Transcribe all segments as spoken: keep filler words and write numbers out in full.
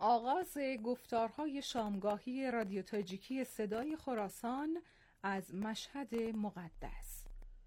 آغاز گفتارهای شامگاهی رادیو تاجیکی صدای خراسان از مشهد مقدس.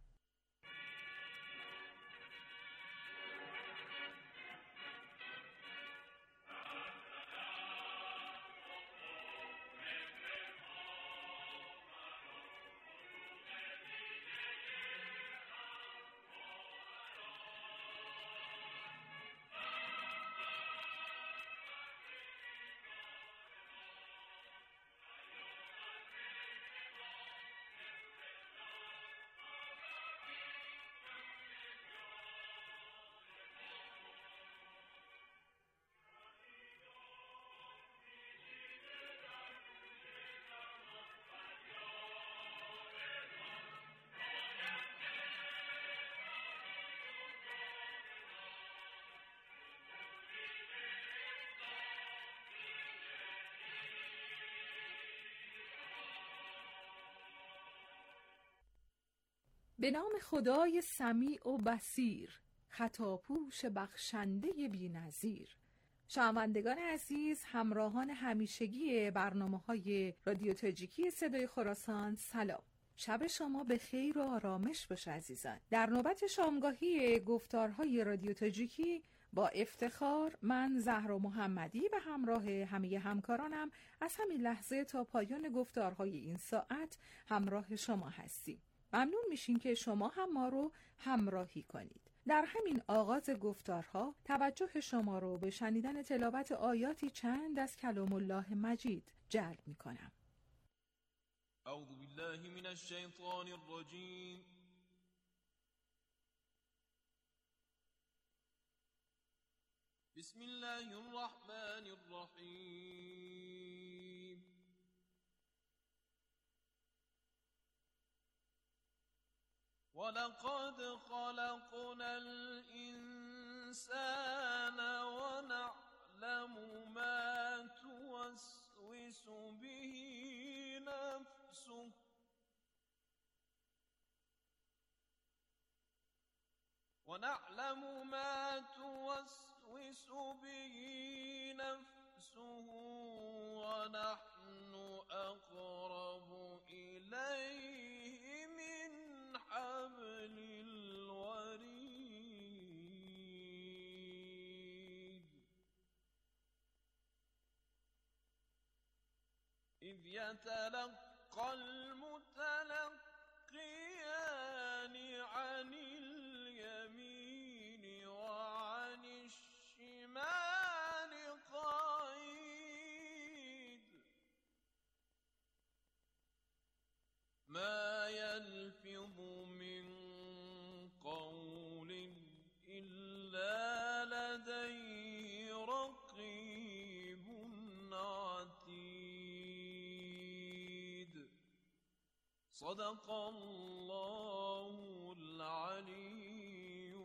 به نام خدای سمیع و بصیر، خطاپوش بخشنده بی‌نظیر. شنوندگان عزیز، همراهان همیشگی برنامه‌های رادیو تاجیکی صدای خراسان، سلام. شب شما به خیر و آرامش باشه عزیزان. در نوبت شامگاهی گفتارهای رادیو تاجیکی با افتخار من زهرا محمدی به همراه همه همکارانم از همین لحظه تا پایان گفتارهای این ساعت همراه شما هستیم. ممنون میشیم که شما هم ما رو همراهی کنید. در همین آغاز گفتارها توجه شما رو به شنیدن تلاوت آیاتی چند از کلام الله مجید جلب میکنم. اعوذ بالله من الشیطان الرجیم. بسم الله الرحمن الرحیم. وَلَقَدْ خَلَقْنَا الْإِنسَانَ وَنَعْلَمُ مَا تُوَسْوِسُ بِهِ نَفْسُهُ وَنَعْلَمُ مَا تُوَسْوِسُ بِهِ نَفْسُهُ وَنَحْنُ أَقْرَبُ إِلَيْهِ مِنْ حبل الوريد إذ يتلقى المتلقيان عن اليمين وعن الشمال قعيد ما يلفظ من قول إلا لديه رقيب عتيد. صدق الله العلي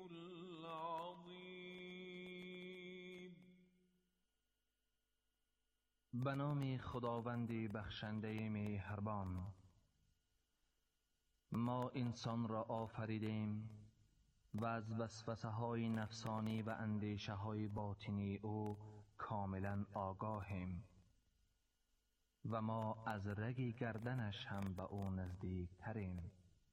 العظيم. به نام خداوندی بخشنده مهربان. ما انسان را آفریدیم و از وسوسه های نفسانی و اندیشه های باطنی او کاملا آگاهیم و ما از رگ گردنش هم به او نزدیک تریم.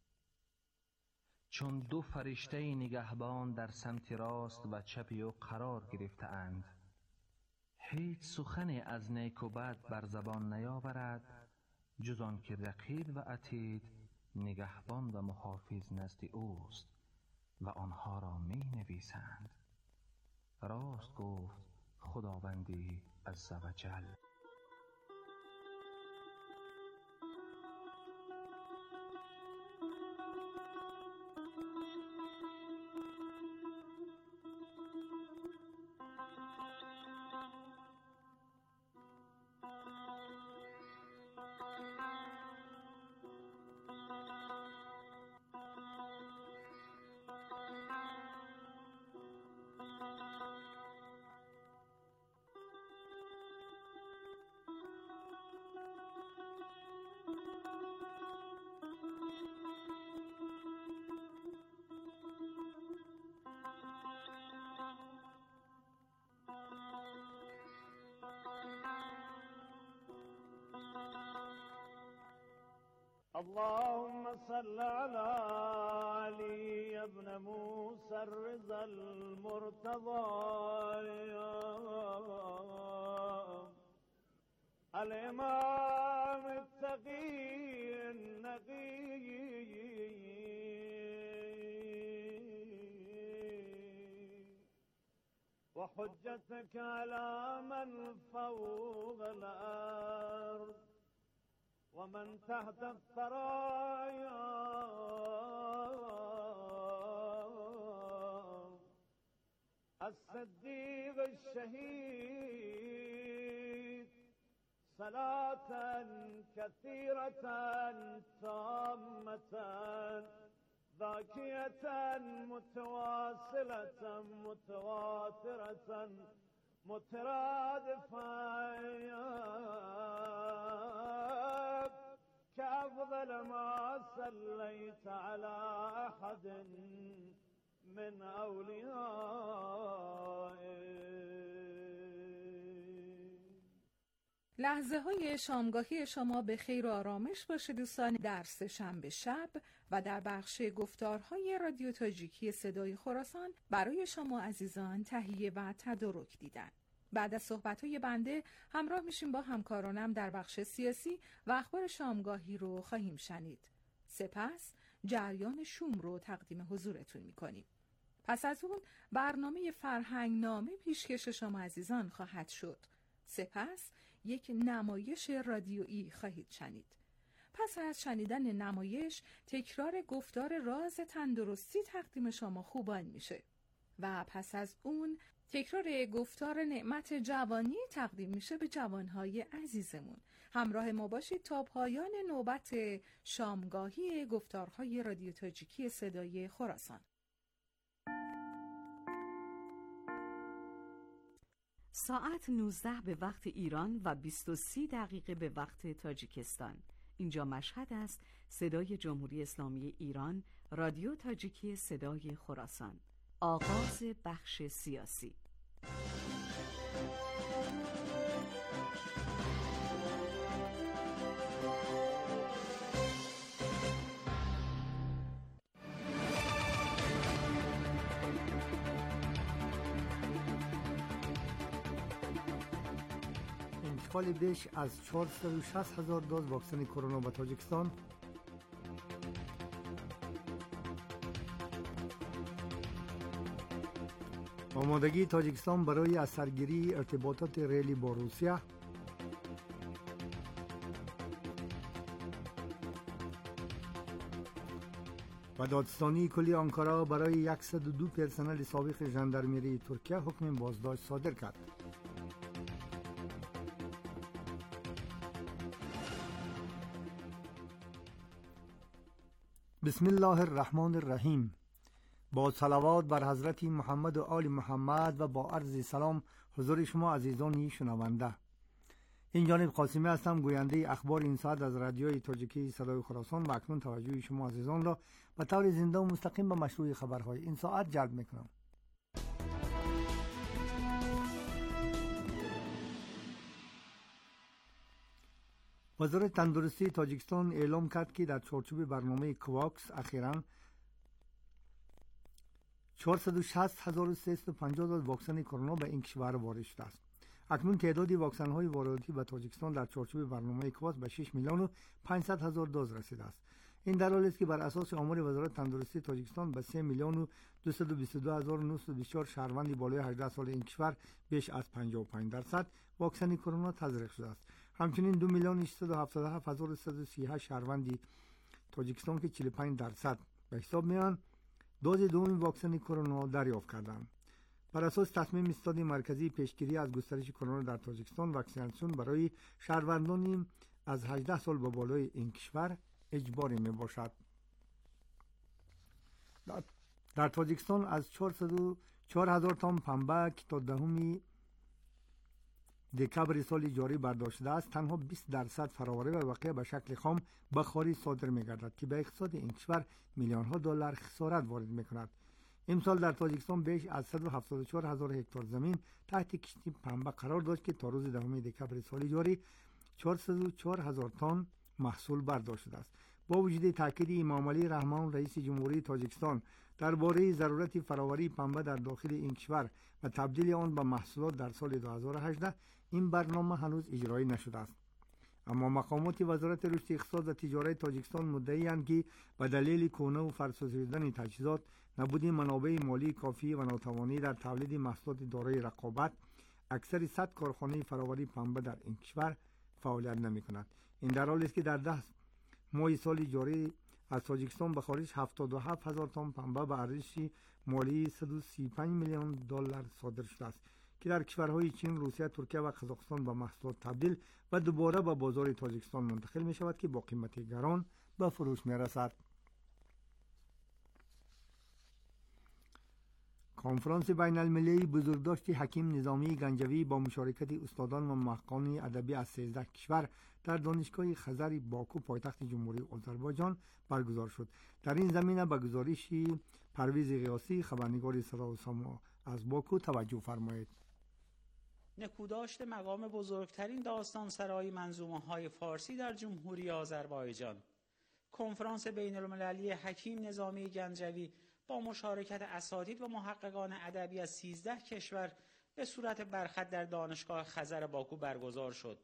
چون دو فرشته نگهبان در سمت راست و چپ او قرار گرفته اند، هیچ سخنی از نیک و بد بر زبان نیاورد جز آن که رقیب و عتید نگهبان و محافظ نزد اوست و آنها را می نویسند. راست گفت خداوندی عزوجل. اللهم صل على علي ابن موسى الرضا المرتضى الإمام التقي النقي وحجتك على من فوق الأرض ومن تحت الثرايا الصديق الشهيد صلاة كثيرة تامة ذاكية متواصلة متواترة مترادفة كأفضل ما صليت على أحد من أوليائك. لحظه های شامگاهی شما به خیر و آرامش باشه دوستان. در سه‌شنبه شب و در بخش گفتارهای رادیو تاجیکی صدای خراسان برای شما عزیزان تهیه و تدارک دیدن. بعد از صحبت‌های بنده همراه میشیم با همکارانم در بخش سیاسی و اخبار شامگاهی رو خواهیم شنید. سپس جریان شوم رو تقدیم حضورتون میکنیم. پس از اون برنامه فرهنگ نامه پیشکش شما عزیزان خواهد شد. سپس یک نمایش رادیویی خواهید شنید. پس از شنیدن نمایش تکرار گفتار راز تندرستی تقدیم شما خوبان میشه و پس از اون تکرار گفتار نعمت جوانی تقدیم میشه به جوانهای عزیزمون. همراه ما باشید تا پایان نوبت شامگاهی گفتارهای رادیو تاجیکی صدای خراسان. ساعت نوزده به وقت ایران و بیست و سی دقیقه به وقت تاجیکستان. اینجا مشهد است. صدای جمهوری اسلامی ایران، رادیو تاجیکی صدای خراسان. آغاز بخش سیاسی. انتقال بیش از چهارصد و شصت هزار دوز واکسن کرونا به تاجیکستان. آمادگی تاجیکستان برای از سرگیری ارتباطات ریلی با روسیه. و دادستانی کلی آنکارا برای صد و دو پرسنل سابق ژاندارمری ترکیه حکم بازداشت صادر کرد. بسم الله الرحمن الرحیم. با صلوات بر حضرت محمد و آل محمد و با عرض سلام حضور شما عزیزانی شنونده. این جانب قاسمی هستم، گوینده اخبار این ساعت از رادیوی تاجیکی صدای خراسان و اکنون توجه شما عزیزان را به طور زنده و مستقیم به مشروع خبرهای این ساعت جلب میکنم. وزارت تندرستی تاجیکستان اعلام کرد که در چارچوب برنامه کواکس اخیراً چهارصد و شصت هزار و سیصد و پنجاه دوز واکسن کرونا به این کشور وارد شده است. اکنون تعداد واکسن های وارداتی به تاجیکستان در چارچوب برنامه کواکس به شش میلیون و پانصد هزار دوز رسیده است. این در حالی است که بر اساس آمار وزارت تندرستی تاجیکستان به سه میلیون و دویست و بیست و دو هزار و نهصد و بیست و چهار شهروند بالای هجده سال این کشور بیش از پنجاه و پنج درصد واکسن کرونا تزریق شده است. همچنین دو میلیون و ششصد و هفتاد و هفت هزار و صد و سی و هشت شهروند تاجیکستان که چهل و پنج درصد به حساب میان دوز دوم واکسن کرونا دریافت کردند. بر اساس تصمیم استاد مرکزی پیشگیری از گسترش کرونا در تاجیکستان، واکسیناسیون برای شهروندان از هجده سال به بالای این کشور اجباری می باشد. در تاجیکستان از چهار هزار تن پنبه که تا دهم دکبر سال جاری برداشت شده است، تنها بیست درصد فراوری و بقیه به شکل خام به خارج صادر می گردد که به اقتصاد این کشور میلیون ها دلار خسارت وارد می کند. امسال در تاجیکستان بیش از صد و هفتاد و چهار هزار هکتار زمین تحت کشتی پنبه قرار داشت که تا روز دهم دکبر سال جاری چهارصد و چهار هزار تن محصول برداشت شده است. با وجود تاکید امام علی رحمان رئیس جمهوری تاجیکستان درباره ضرورت فراوری پنبه در داخل این کشور و تبدیل آن به محصولات در سال دو هزار و هجده، این برنامه هنوز اجرایی نشده است. اما مقامات وزارت رشد اقتصاد و تجارت تاجیکستان مدعی‌اند که به دلیل کهنه و فرسوده شدن تجهیزات، نبود منابع مالی کافی و ناتوانی در تولید محصولات دارای رقابت، اکثر صد کارخانه فراوری پنبه در این کشور فعالیت نمی‌کند. این در حالی است که در ده ماه سال جاری از تاجیکستان به خارج هفتاد و هفت هزار تن پنبه به ارزش مالی صد و سی و پنج میلیون دلار صادر شده است که در کشورهای چین، روسیه، ترکیه و قزاقستان به محصولات تبدیل و دوباره به بازار تاجیکستان منتقل می شود که با قیمت گران به فروش می رسد. کنفرانس بین المللی بزرگداشت حکیم نظامی گنجوی با مشارکت استادان و محققان ادبی از سیزده کشور در دانشگاه خزر باکو پایتخت جمهوری آذربایجان برگزار شد. در این زمینه به گزارش پرویز قیاسی خبرنگار صدا و سیما از باکو توجه فرمایید. نکوداشت مقام بزرگترین داستان سرای منظومه های فارسی در جمهوری آذربایجان. کنفرانس بین المللی حکیم نظامی گنجوی با مشارکت اساتید و محققان ادبی از سیزده کشور به صورت برخط در دانشگاه خزر باکو برگزار شد.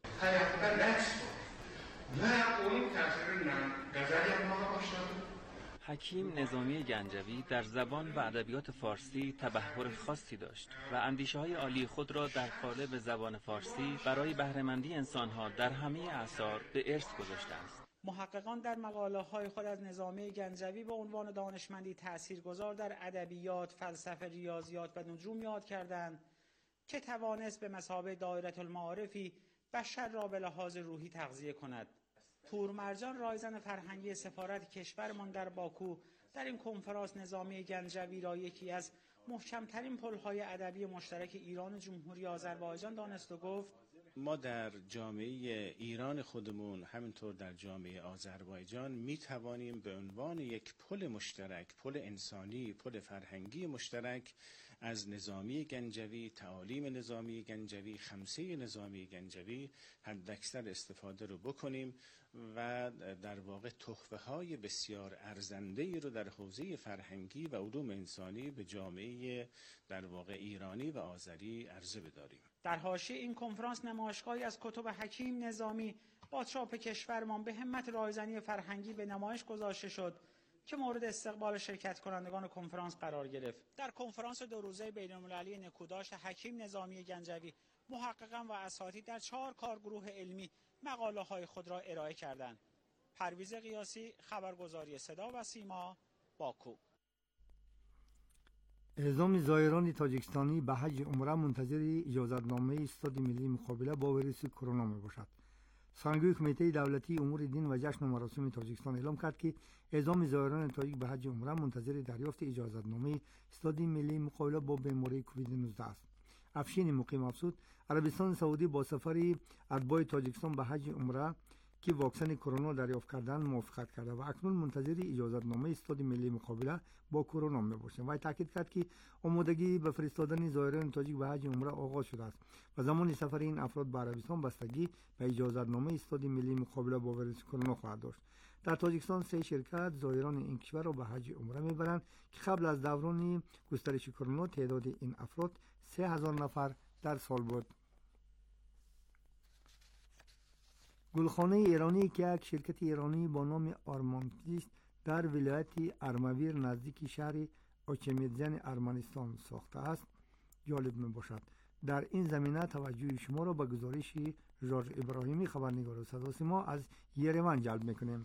حکیم نظامی گنجوی در زبان و ادبیات فارسی تبحر خاصی داشت و اندیشه‌های عالی خود را در قالب زبان فارسی برای بهره‌مندی انسان‌ها در همه اعصار به ارث گذاشته است. محققان در مقاله‌های خود از نظامی گنجوی به عنوان دانشمندی تأثیرگذار در ادبیات، فلسفه، ریاضیات و نجوم یاد کردند که توانست به مثابه دایره المعارفی بشر را به لحاظ روحی تغذیه کند. پور مرجان رایزن فرهنگی سفارت کشورمان در باکو در این کنفرانس نظامی گنجوی را یکی از محکم‌ترین پل‌های ادبی مشترک ایران و جمهوری آذربایجان دانست و گفت: ما در جامعه ایران خودمون همینطور در جامعه آذربایجان می توانیم به عنوان یک پل مشترک، پل انسانی، پل فرهنگی مشترک از نظامی گنجوی، تعالیم نظامی گنجوی، خمسه نظامی گنجوی حداکثر استفاده رو بکنیم و در واقع تحفه های بسیار ارزنده رو در حوزه فرهنگی و علوم انسانی به جامعه در واقع ایرانی و آذری عرضه بداریم. در حاشیه این کنفرانس نمایشگاهی از کتب حکیم نظامی با چاپ کشورمان به همت رایزنی فرهنگی به نمایش گذاشته شد که مورد استقبال شرکت کنندگان کنفرانس قرار گرفت. در کنفرانس دو روزه بین‌المللی نکوداشت حکیم نظامی گنجوی، محققان و اساتید در چهار کارگروه علمی مقاله‌های خود را ارائه کردند. پرویز قیاسی، خبرگزاری صدا و سیما، باکو. اعزام زائران تاجیکستانی به حج عمره منتظر اجازتنامه استاد ملی مقابله با ویروس کرونا می باشد. سخنگوی کمیته دولتی امور دین و جشن و مراسم تاجیکستان اعلام کرد که اعزام زائران تاجیک به حج عمره منتظر دریافت اجازتنامه استاد ملی مقابله با بیماری کووید نوزده است. افشین مقیم افزود عربستان سعودی با سفر اتباع تاجیکستان به حج عمره که واکسن کرونا دریافت کردن موافقت کرده و اکنون منتظر اجازتنامه استاد ملی مقابله با کرونا میباشند. و تاکید کرد که آمادگی به فرستادن زائران تاجیک به حج عمره آغاز شده است و زمان سفر این افراد به عربستان بستگی به اجازتنامه استاد ملی مقابله با ویروس کرونا خواهد داشت. در تاجیکستان سه شرکت زائران این کشور را به حج عمره میبرند که قبل از دوران گسترش کرونا تعداد این افراد سه هزار نفر در سال بود. گلخانه ایرانی که یک شرکت ایرانی با نام آرمانکیست در ولایت ارمویر نزدیک شهر اوچمیدزن ارمنستان ساخته است جالب می باشد. در این زمینه توجه شما را به گزارش ژورژ ابراهیمی خبرنگار صدا سیما از یریون جلب میکنیم.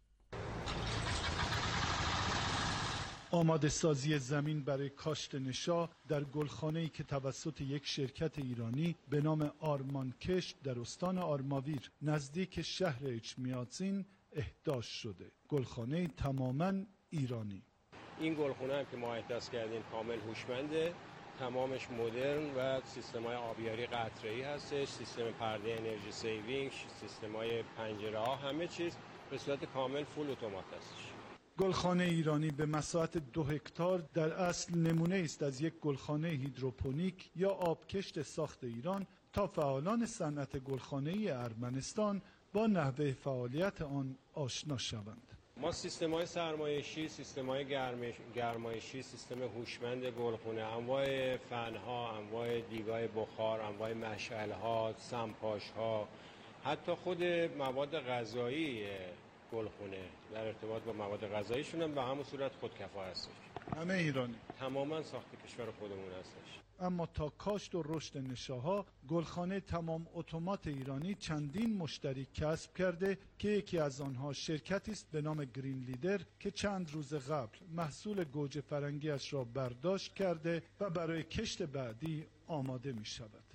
آماده سازی زمین برای کاشت نشا در گلخانه‌ای که توسط یک شرکت ایرانی به نام آرمانکشت در استان آرماویر نزدیک شهر اچمیادزین احداث شده. گلخانه تماماً ایرانی. این گلخانه هم که ما احداث کردیم کامل هوشمنده، تمامش مدرن و سیستم‌های آبیاری قطره‌ای هستش، سیستم پرده انرژی سیوینگ، سیستم‌های پنجره‌ها، همه چیز به صورت کامل فول اتومات هستش. گلخانه ایرانی به مساحت دو هکتار در اصل نمونه است از یک گلخانه هیدروپونیک یا آبکشت ساخت ایران تا فعالان صنعت گلخانه‌ای ارمنستان با نحوه فعالیت آن آشنا شوند. ما سیستم‌های سرمایشی، سیستم‌های گرمایشی، سیستم هوشمند گلخونه، انواع فن‌ها، انواع دیگ‌های بخار، انواع مشعل‌ها، سمپاش‌ها، حتی خود مواد غذایی گلخونه در ارتباط با مواد غذاییشون هم به همون صورت خودکفا هستش. همه ایرانی. تماما ساخت کشور خودمون هستش. اما تا کاشت و رشد نشاها، گلخانه تمام اتومات ایرانی چندین مشتری کسب کرده که یکی از آنها شرکتی است به نام گرین لیدر که چند روز قبل محصول گوجه فرنگیش را برداشت کرده و برای کشت بعدی آماده می شود.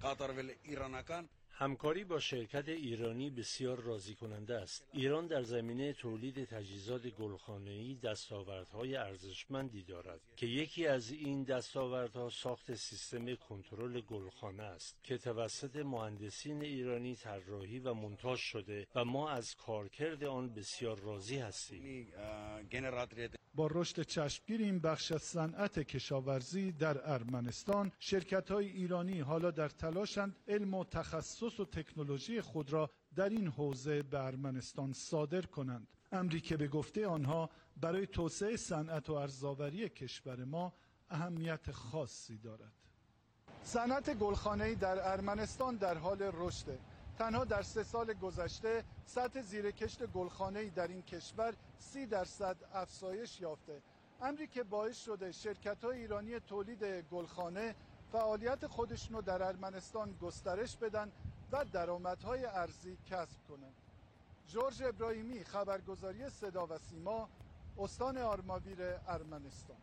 همکاری با شرکت ایرانی بسیار راضی کننده است. ایران در زمینه تولید تجهیزات گلخانه‌ای دستاوردهای ارزشمندی دارد که یکی از این دستاوردها ساخت سیستم کنترل گلخانه است که توسط مهندسین ایرانی طراحی و مونتاژ شده و ما از کارکرد آن بسیار راضی هستیم. با رشد چشمگیر این بخش از صنعت کشاورزی در ارمنستان، شرکت‌های ایرانی حالا در تلاشند علم و تخصص و تکنولوژی خود را در این حوزه به ارمنستان صادر کنند. امری که به گفته آنها برای توسعه صنعت و ارزآوری کشور ما اهمیت خاصی دارد. صنعت گلخانه‌ای در ارمنستان در حال رشد. تنها در سه سال گذشته سطح زیرکشت گلخانه‌ای در این کشور سی درصد افزایش یافته، امری که باعث شده شرکت‌های ایرانی تولید گلخانه فعالیت خودشون رو در ارمنستان گسترش بدن و درآمدهای ارزی کسب کنند. جورج ابراهیمی، خبرگزاری صدا و سیما، استان آرماویر ارمنستان.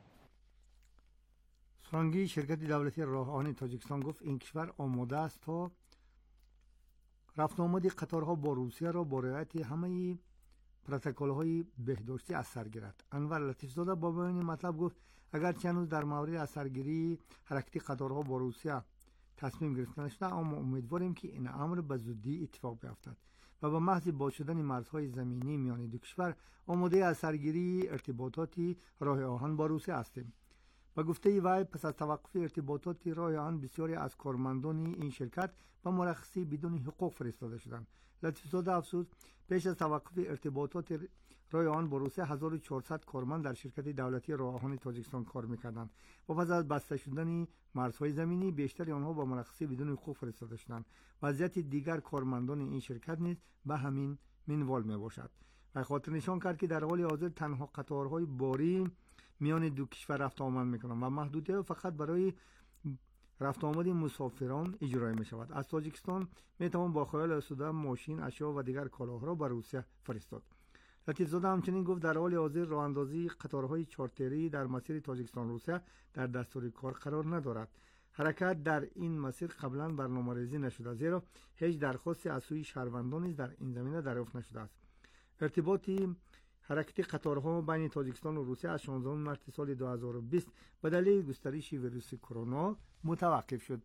سرانگی شرکت دولتی راه آهن تاجیکستان گفت این کشور آماده است تا رفت آمد قطارها با روسیه را با رعایت همه پروتکل‌های بهداشتی از سر گیرد. انور لطیف‌زاده با بیان مطلب گفت اگرچه هنوز در مورد از سرگیری حرکتی قطارها با روسیه تصمیم گرفته نشده، اما امیدواریم که این امر به زودی اتفاق بیفتد و به محض باز شدن مرزهای زمینی میان دو کشور آماده از سرگیری ارتباطاتی راه آهن با روسیه هستیم. با گفته وی پس از توقف ارتباطات راه آهن بسیاری از کارمندان این شرکت و مرخصی بدون حقوق فرستاده شدند. لطیف‌زاده افزود پیش از توقف ارتباطات راه آهن با روسیه هزار و چهارصد کارمند در شرکت دولتی راه آهن تاجیکستان کار می‌کردند و پس از بسته شدن مرزهای زمینی بیشتر آنها با مرخصی بدون حقوق فرستاده شدند. وضعیت دیگر کارمندان این شرکت نیز به همین منوال میباشد. و خاطر نشان کرد که در حال حاضر تنها قطارهای باری میان دو کشور رفت آمد میکنند و محدودیت فقط برای رفت آمد مسافران اجرای می شود. از تاجیکستان می توان با خیال آسوده ماشین، اشیا و دیگر کالاها را به روسیه فرستاد. لطیف‌زاده همچنین گفت در حال حاضر راه اندازی قطارهای چارتری در مسیر تاجیکستان روسیه در دستور کار قرار ندارد. حرکت در این مسیر قبلا برنامه‌ریزی نشده، زیرا هیچ درخواستی از سوی شهروندان در این زمینه دریافت نشده است. ارتباطی حرکت قطارها بین تاجیکستان و روسیه از شانزدهم مارس سال دو هزار و بیست به دلیل گسترش ویروس کرونا متوقف شد.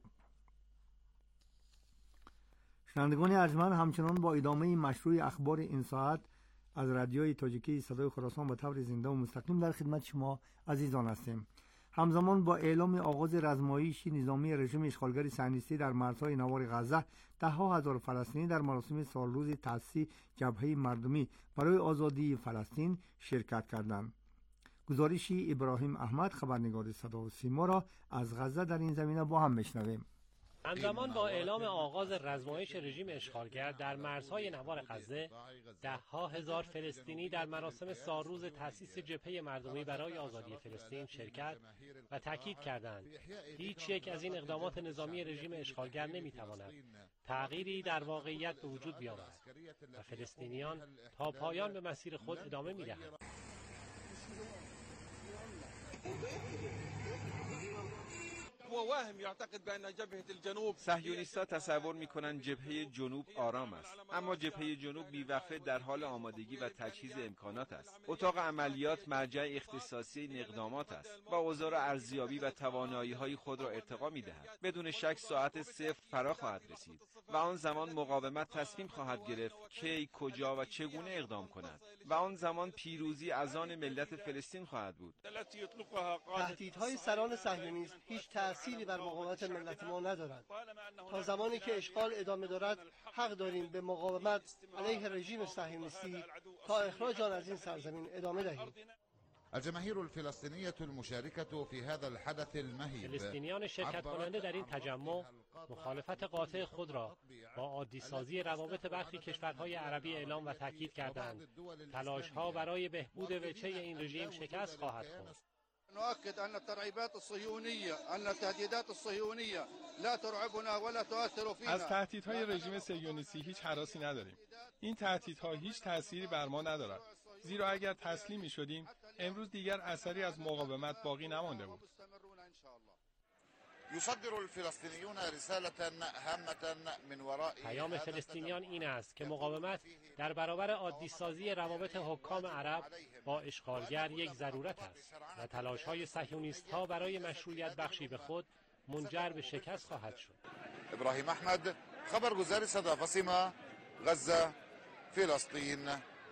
شنوندگان ارجمند، همچنان با ادامه مشروع اخبار این ساعت از رادیوی تاجیکی صدای خراسان به طور زنده و مستقیم در خدمت شما عزیزان هستیم. همزمان با اعلام آغاز رزمایش نظامی رژیم اشغالگر صهیونیستی در مرزهای نوار غزه، ده‌ها هزار فلسطینی در مراسم سالروز تأسیس جبهه مردمی برای آزادی فلسطین شرکت کردند. گزارش ابراهیم احمد، خبرنگار صدا و سیما، را از غزه در این زمینه با هم میشنویم. همزمان با اعلام آغاز رزمایش رژیم اشغالگر در مرزهای نوار غزه، ده‌ها هزار فلسطینی در مراسم سالروز تأسیس جبهه مردمی برای آزادی فلسطین شرکت و تاکید کردند هیچ یک از این اقدامات نظامی رژیم اشغالگر نمیتواند تغییری در واقعیت به وجود بیاورد و فلسطینیان تا پایان به مسیر خود ادامه میدهند. صهیونیست‌ها تصور می‌کنند جبهه جنوب آرام است، اما جبهه جنوب بی‌وقفه در حال آمادگی و تجهیز امکانات است. اتاق عملیات مرجع اختصاصی این اقدامات است و اوزار ارزیابی و توانایی‌های خود را ارتقا می‌دهد. بدون شک ساعت صفر فرا خواهد رسید و آن زمان مقاومت تصمیم خواهد گرفت کی، کجا و چگونه اقدام کند و آن زمان پیروزی از آن ملت فلسطین خواهد بود. تهدیدهای سران صهیونیست هیچ تأثیری بر مقاومت ملت ما ندارند. تا زمانی که اشغال ادامه دارد حق داریم به مقاومت علیه رژیم صهیونیستی تا اخراج آن از این سرزمین ادامه دهیم. الجماهير الفلسطينية المشاركة في هذا الحدث المهيب. فلسطینیان شرکت کننده در این تجمع مخالفت قاطع خود را با عادی‌سازی روابط برخی کشورهای عربی اعلام و تاکید کردند. تلاش‌ها برای بهبود وجهه این رژیم شکست خواهد خورد. نؤكد أن الترعيبات الصهيونية أن التهديدات الصهيونية لا ترعبنا ولا تؤثر فينا. از تهدیدهای رژیم صهیونیستی هیچ هراسی نداریم. این تهدیدها هیچ تأثیری بر ما ندارد. زیرا اگر تسلیم می‌شدیم امروز دیگر اثری از مقاومت باقی نمانده بود. يصدر الفلسطينيون رسالة هامة من وراء پیام فلسطینیان این است که مقاومت در برابر عادی‌سازی روابط حکام عرب با اشغالگر یک ضرورت است و تلاش‌های صهیونیست‌ها برای مشروعیت بخشی به خود منجر به شکست خواهد شد. ابراهیم احمد، خبرگزار صدا فاطمه، غزه، فلسطین.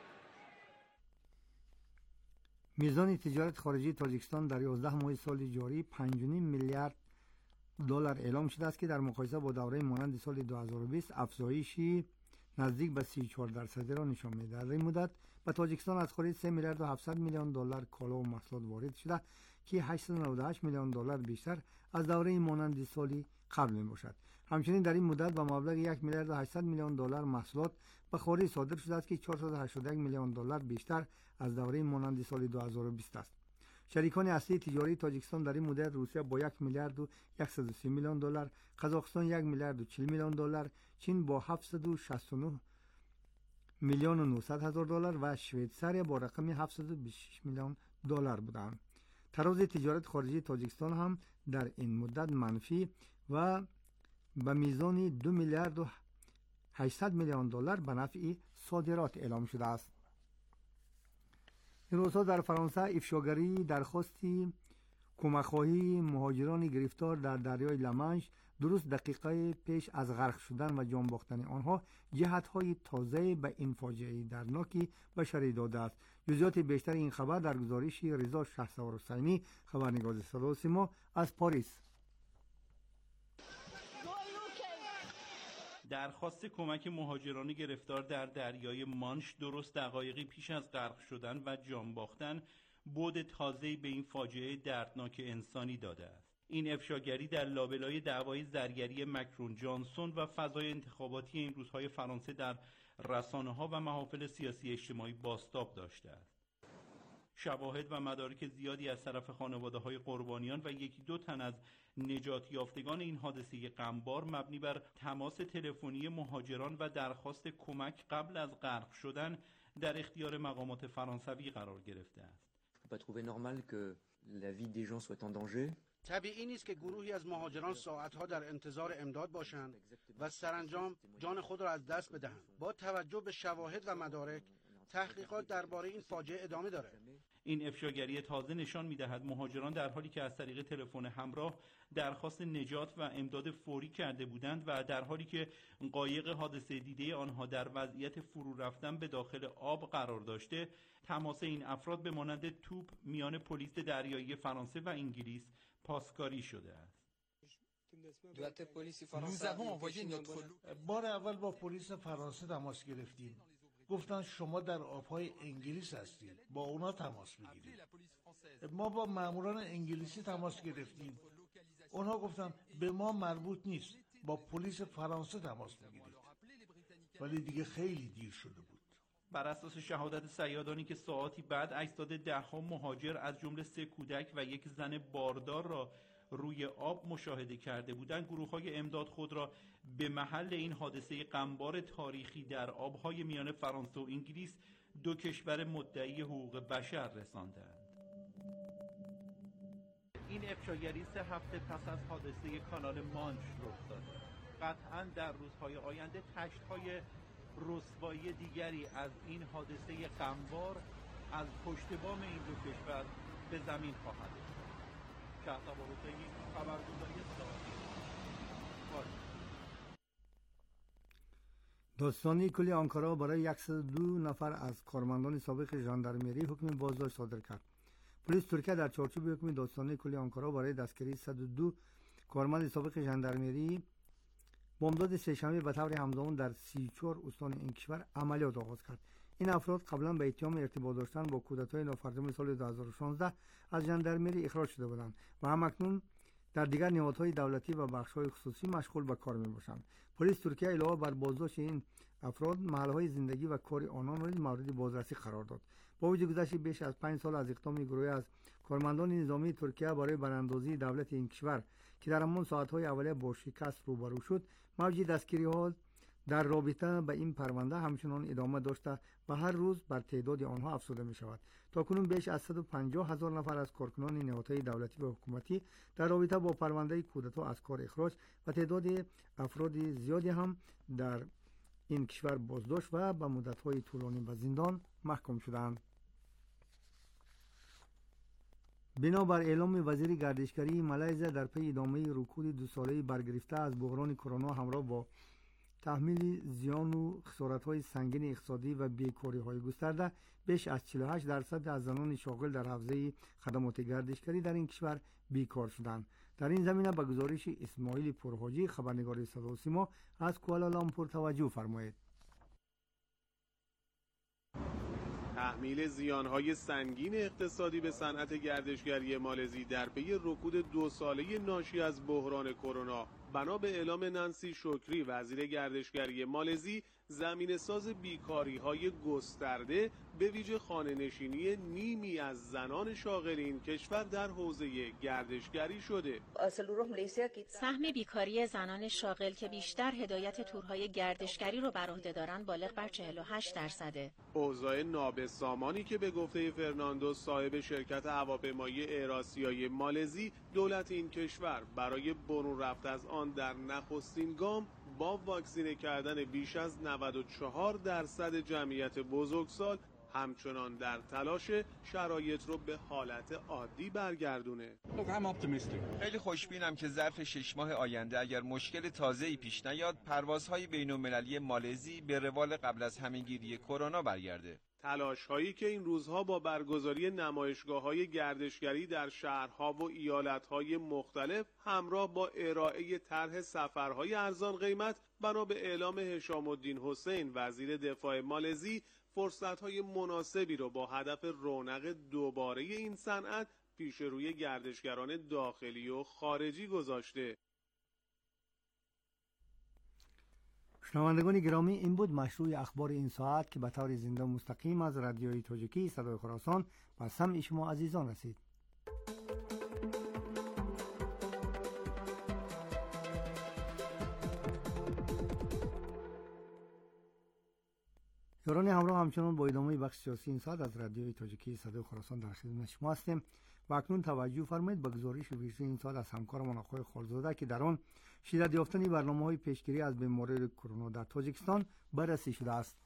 میزان تجارت خارجی تاجیکستان در یازده ماه سال جاری پنج و نیم میلیارد دلار اعلام شده است که در مقایسه با دوره مانند سال دو هزار و بیست افزایشی نزدیک به سی و چهار درصدی را نشان می‌دهد. در این مدت به تاجیکستان از خرید سه میلیارد و هفتصد میلیون دلار کالا و محصولات وارد شده که هشتصد و نود و هشت میلیون دلار بیشتر از دوره مانند سال قبل میباشد. همچنین در این مدت با مبلغ یک میلیارد و هشتصد میلیون دلار محصولات به خارج صادر شده است که چهارصد و هشتاد و یک میلیون دلار بیشتر از دوره مانند سال دو هزار و بیست است. شریکان اصلی تجاری تاجیکستان در این مدت روسیه با یک میلیارد و صد و سی میلیون دلار، قزاقستان یک میلیارد و چهل میلیون دلار، چین با هفتصد و شصت و نه میلیون و نهصد هزار دلار و شویتزاری با رقم هفتصد و بیست و شش میلیون دلار بودند. تراز تجارت خارجی تاجیکستان هم در این مدت منفی و به میزان دو میلیارد و هشتصد میلیون دلار به نفع صادرات اعلام شده است. این روزها در فرانسه افشاگری درخواستی کمک‌خواهی مهاجران گرفتار در دریای لامانش درست دقیقه پیش از غرق شدن و جان باختن آنها جهت‌های تازه به این فاجعه دردناکی بشری داده است. جزئیات بیشتر این خبر در گزارش رضا شهسوار حسینی، خبرنگار صدا و سیما از پاریس. درخواست کمک مهاجران گرفتار در دریای مانش درست دقایقی پیش از غرق شدن و جان باختن بعد تازه‌ای به این فاجعه دردناک انسانی داده است. این افشاگری در لابلای دعوای زرگری مکرون جانسون و فضای انتخاباتی این روزهای فرانسه در رسانه‌ها و محافل سیاسی اجتماعی بازتاب داشته است. شواهد و مدارک زیادی از طرف خانواده‌های قربانیان و یکی دو تن از نجات یافتگان این حادثه غمبار مبنی بر تماس تلفنی مهاجران و درخواست کمک قبل از غرق شدن در اختیار مقامات فرانسوی قرار گرفته است. طبیعی نیست که گروهی از مهاجران ساعتها در انتظار امداد باشند و سرانجام جان خود را از دست بدهند. با توجه به شواهد و مدارک تحقیقات درباره این فاجعه ادامه دارد. این افشاگری تازه نشان می‌دهد مهاجران در حالی که از طریق تلفن همراه درخواست نجات و امداد فوری کرده بودند و در حالی که قایق حادثه دیده آنها در وضعیت فرو رفتن به داخل آب قرار داشته، تماس این افراد به مانند توپ میان پلیس دریایی فرانسه و انگلیس پاسکاری شده است. بار اول با پلیس فرانسه تماس گرفتیم. گفتن شما در آبهای انگلیس هستید، با اونا تماس بگیرید. ما با ماموران انگلیسی تماس گرفتیم. اونا گفتن به ما مربوط نیست، با پلیس فرانسه تماس بگیرید. ولی دیگه خیلی دیر شده بود. بر اساس شهادت صیادانی که ساعاتی بعد اجساد ده‌ها مهاجر از جمله سه کودک و یک زن باردار را روی آب مشاهده کرده بودند، گروه‌های امداد خود را به محل این حادثه غمبار تاریخی در آب‌های میان فرانسه و انگلیس، دو کشور مدعی حقوق بشر، رساندند. این افشاگری سه هفته پس از حادثه کانال مانش رخ داده. قطعاً در روزهای آینده تشت‌های رسوایی دیگری از این حادثه غمبار از پشت بام این دو کشور به زمین خواهد رسید. شهسوار حسینی، خبرگزاری صدا. داستانی کلی آنکارا برای صد و دو نفر از کارمندان سابق ژاندارمری حکم بازداشت صادر کرد. پلیس ترکیه در چارچوب حکم داستانی کلی آنکارا برای دستگیری صد و دو کارمند سابق ژاندارمری بامداد سه‌شنبه به طور همزمان در سی و چهار استان این کشور عملیات آغاز کرد. این افراد قبلا به اتهام ارتباط داشتن با کودتای نوفرزند سال دو هزار و شانزده از ژاندارمری اخراج شده بودند و همکنون در دیگر نهادهای دولتی و بخش‌های خصوصی مشغول به کار می‌باشند. پلیس ترکیه علاوه بر بازداشت این افراد محل‌های زندگی و کار آنان را مورد بازرسی قرار داد. با وجود گذشت بیش از پنج سال از اقدام گروهی از کارمندان نظامی ترکیه برای براندازی دولت این کشور که در همان ساعت‌های اولیه با شکست روبرو شد، موج دستگیری‌ها در رابطه به این پرونده همچنان ادامه داشته و هر روز بر تعداد آنها افزوده می شود. تاکنون بیش از صد و پنجاه هزار نفر از کارکنان نهادهای دولتی و حکومتی در رابطه با پرونده کودتا از کار اخراج و تعداد افراد زیادی هم در این کشور بازداشت و به مدت‌های طولانی به زندان محکوم شدند. بنابر اعلام وزیر گردشگری مالزی در پی ادامه رکود دو ساله‌ای برگرفته از بحران کرونا همراه با تحمیل زیان و خسارت‌های سنگین اقتصادی و بیکاری‌های گسترده، بیش از چهل و هشت درصد از زنان شاغل در حوزه خدمات گردشگری در این کشور بیکار شدند. در این زمینه به گزارش اسماعیل پرحاجی خبرنگار صدا و سیما از کوالالامپور توجه فرمایید. تحمیل زیانهای سنگین اقتصادی به صنعت گردشگری مالزی در پی رکود دو ساله ناشی از بحران کرونا، بنا به اعلام نانسی شکری وزیر گردشگری مالزی، زمینه ساز بیکاری‌های گسترده به ویژه خانه‌نشینی نیمی از زنان شاغل این کشور در حوزه گردشگری شده. سهم بیکاری زنان شاغل که بیشتر هدایت تورهای گردشگری رو بر عهده دارند بالغ بر چهل و هشت درصده. اوضاع نابسامانی که به گفته فرناندو صاحب شرکت هواپیمایی ایرآسیای مالزی، دولت این کشور برای برون رفت از آن در نخستین گام با واکسینه کردن بیش از نود و چهار درصد جمعیت بزرگسال همچنان در تلاش شرایط رو به حالت عادی برگردونه. خیلی خوشبینم که ظرف شش ماه آینده اگر مشکل تازه‌ای پیش نیاد، پروازهای بین‌المللی مالزی به روال قبل از همه‌گیری کرونا برگرده. تلاش هایی که این روزها با برگزاری نمایشگاه‌های گردشگری در شهرها و ایالت‌های مختلف همراه با ارائه طرح سفرهای ارزان قیمت بنا به اعلام هشام الدین حسین وزیر دفاع مالزی، فرصت‌های مناسبی را با هدف رونق دوباره این صنعت پیش روی گردشگران داخلی و خارجی گذاشته. شنوندگان گرامی، این بود مشروع اخبار این ساعت که به طور زنده مستقیم از رادیوی تاجیکی صدای خراسان به سمع شما عزیزان رسید. یاران همراه، همچنان با ادامه بخش سیاسی این ساعت از رادیوی تاجیکی صدای خراسان در خدمت شما هستیم و اکنون توجه فرمایید به گزارش ویژه این ساعت از همکارمان آقای خالزاده که در آن شدت یافتن برنامه‌های پیشگیری از بیماری کرونا در تاجیکستان بررسی شده است.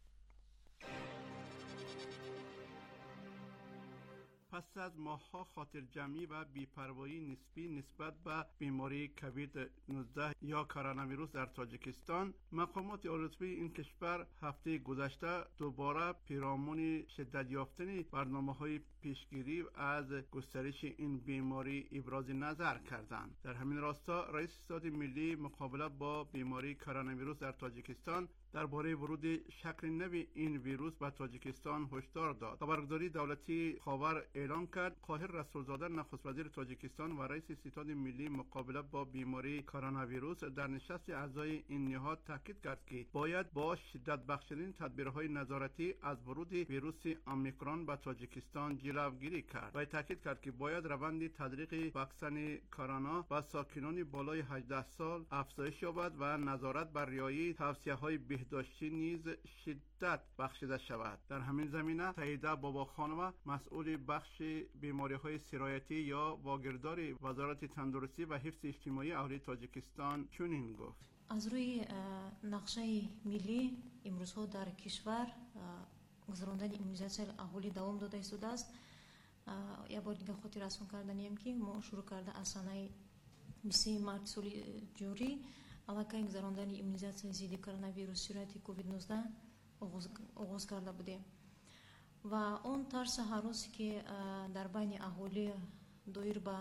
پس از ماه‌ها خاطر جمعی و بی‌پروایی نسبی نسبت به بیماری کووید نوزده یا کرونا ویروس در تاجیکستان، مقامات رتبه این کشور هفته گذشته دوباره پیرامون شدت یافتن برنامه‌های پیشگیری از گسترش این بیماری ابراز نظر کردند. در همین راستا رئیس ستاد ملی مقابله با بیماری کرونا ویروس در تاجیکستان درباره ورود شکل نو این ویروس به تاجیکستان هشدار داد. خبرگزاری دولتی خاور اعلام کرد طاهر رسولزاده نخست وزیر تاجیکستان و رئیس ستاد ملی مقابله با بیماری کرونا ویروس در نشست اعضای این نهاد تاکید کرد که باید با شدت بخشیدن تدبیرهای نظارتی از ورود ویروس اومیکرون به تاجیکستان جلوگیری کرد و تاکید کرد که باید روند تدریق واکسن کرونا و ساکنان بالای هجده سال افزایش یابد و نظارت بر رعایت توصیه‌های بهداشتی نیز شدت بخشیده شود. در همین زمینه سعیده بابا خانم مسئول بخش بیماری‌های سرایتی یا واگردار وزارت تندرستی و حفظ اجتماعی اهالی تاجیکستان چنین گفت: از روی نقشه ملی امروزها در کشور گذراندن ایمونیزاسیون اهالی دوام داده ایستاده است. یک بار دیگه خاطر رسون کردنیم که ما شروع کرده از سال بیست مارس سال جاری علاقه گذراندن ایمونیزاسیون ضد کرونا ویروس شرایط کووید نوزده آغاز کرده بودیم و اون ترس هر روز که در بین اهالی دایر به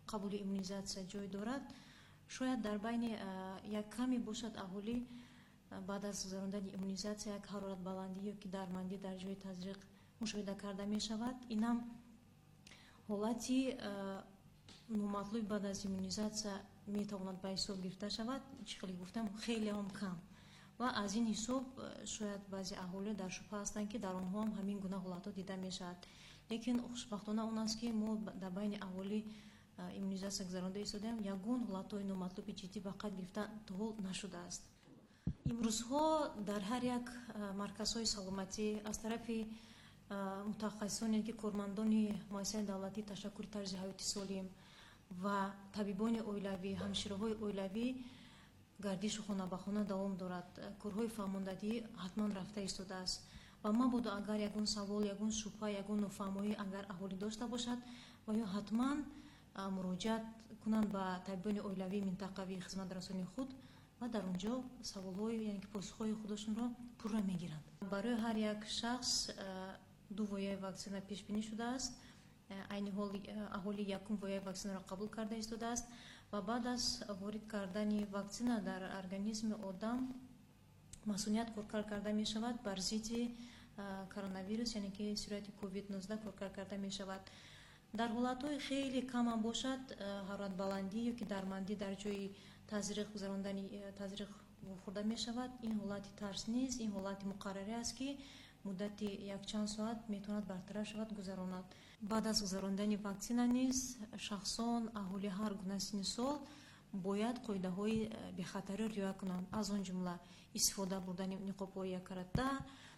қабули иммунизатсия ҷой дорад, шояд дар байни як каме бошад аҳолӣ баъд аз гузарондани иммунизатсия як ҳароратбаландӣ ёки дармандӣ дар ҷои тазриқ мушоҳида карда мешавад. Инам ҳолати номатлуб баъд аз иммунизатсия метавонад ба ҳисоб гирифта шавад, чӣ хеле гуфтам, хелеам кам. ва аз ин ҳисоб шояд баъзе аҳолӣ дар шубҳа ҳастанд ки дар онҳо ҳам ҳамин гуна ҳолатҳо дида мешавад. лекин хушбахтона он аст ки мо дар байни аҳолӣ иммунизатсия гузаронда истодаем, ягон ҳолатҳои номатлуби ҷиддӣ ба қайд гирифта то ҳол нашудааст. имрӯзҳо дар ҳар як марказҳои саломатӣ аз тарафи мутахассисоне ки кормандони муассисаи давлатӣ ташаккури тарзи ҳаёти солим ва табибони оилавӣ, ҳамшираҳои оилавӣ гардишу хона ба хона давом дорад. Корҳои фаҳмондагӣ ҳатман рафта истодааст ва мабодо агар ягон савол, ягон шубҳа, ягон нофаҳмоӣ агар аҳолӣ дошта бошад ва ё ҳатман муроҷиат кунанд ба табибони оилавии минтақавии хизматрасони худ ва дар онҷо саволҳои яъне ки посухҳои худашонро пурра мегиранд. Барои ҳар як шахс ду вояи ваксина пешбинӣ шудааст. айни ҳол аҳоли якум вояи ваксинаро қабул карда истодааст ва баъд аз ворид кардани ваксина дар организми одам масъулият коркар карда мешавад бар зидди коронавирус, яъне ки сурати ковид нуздаҳ коркар карда мешавад. дар ҳолатҳои хеле кам ҳам бошад ҳароратбаландӣ ёки дармандӣ дар ҷои тазриқ гузарондани тазриқ вохӯрда мешавад. ин ҳолати тарс нест, ин ҳолати муқаррарӣ аст ки муддати якчанд соат метавонад бартарaf шавад, гузаронад. баъд аз гузарондани ваксина низ шахсон аҳоли ҳар гуна синни сол бояд қоидаҳои бехатарӣ риоя кунанд, аз он ҷумла истифода бурдани ниқобҳои якаратта,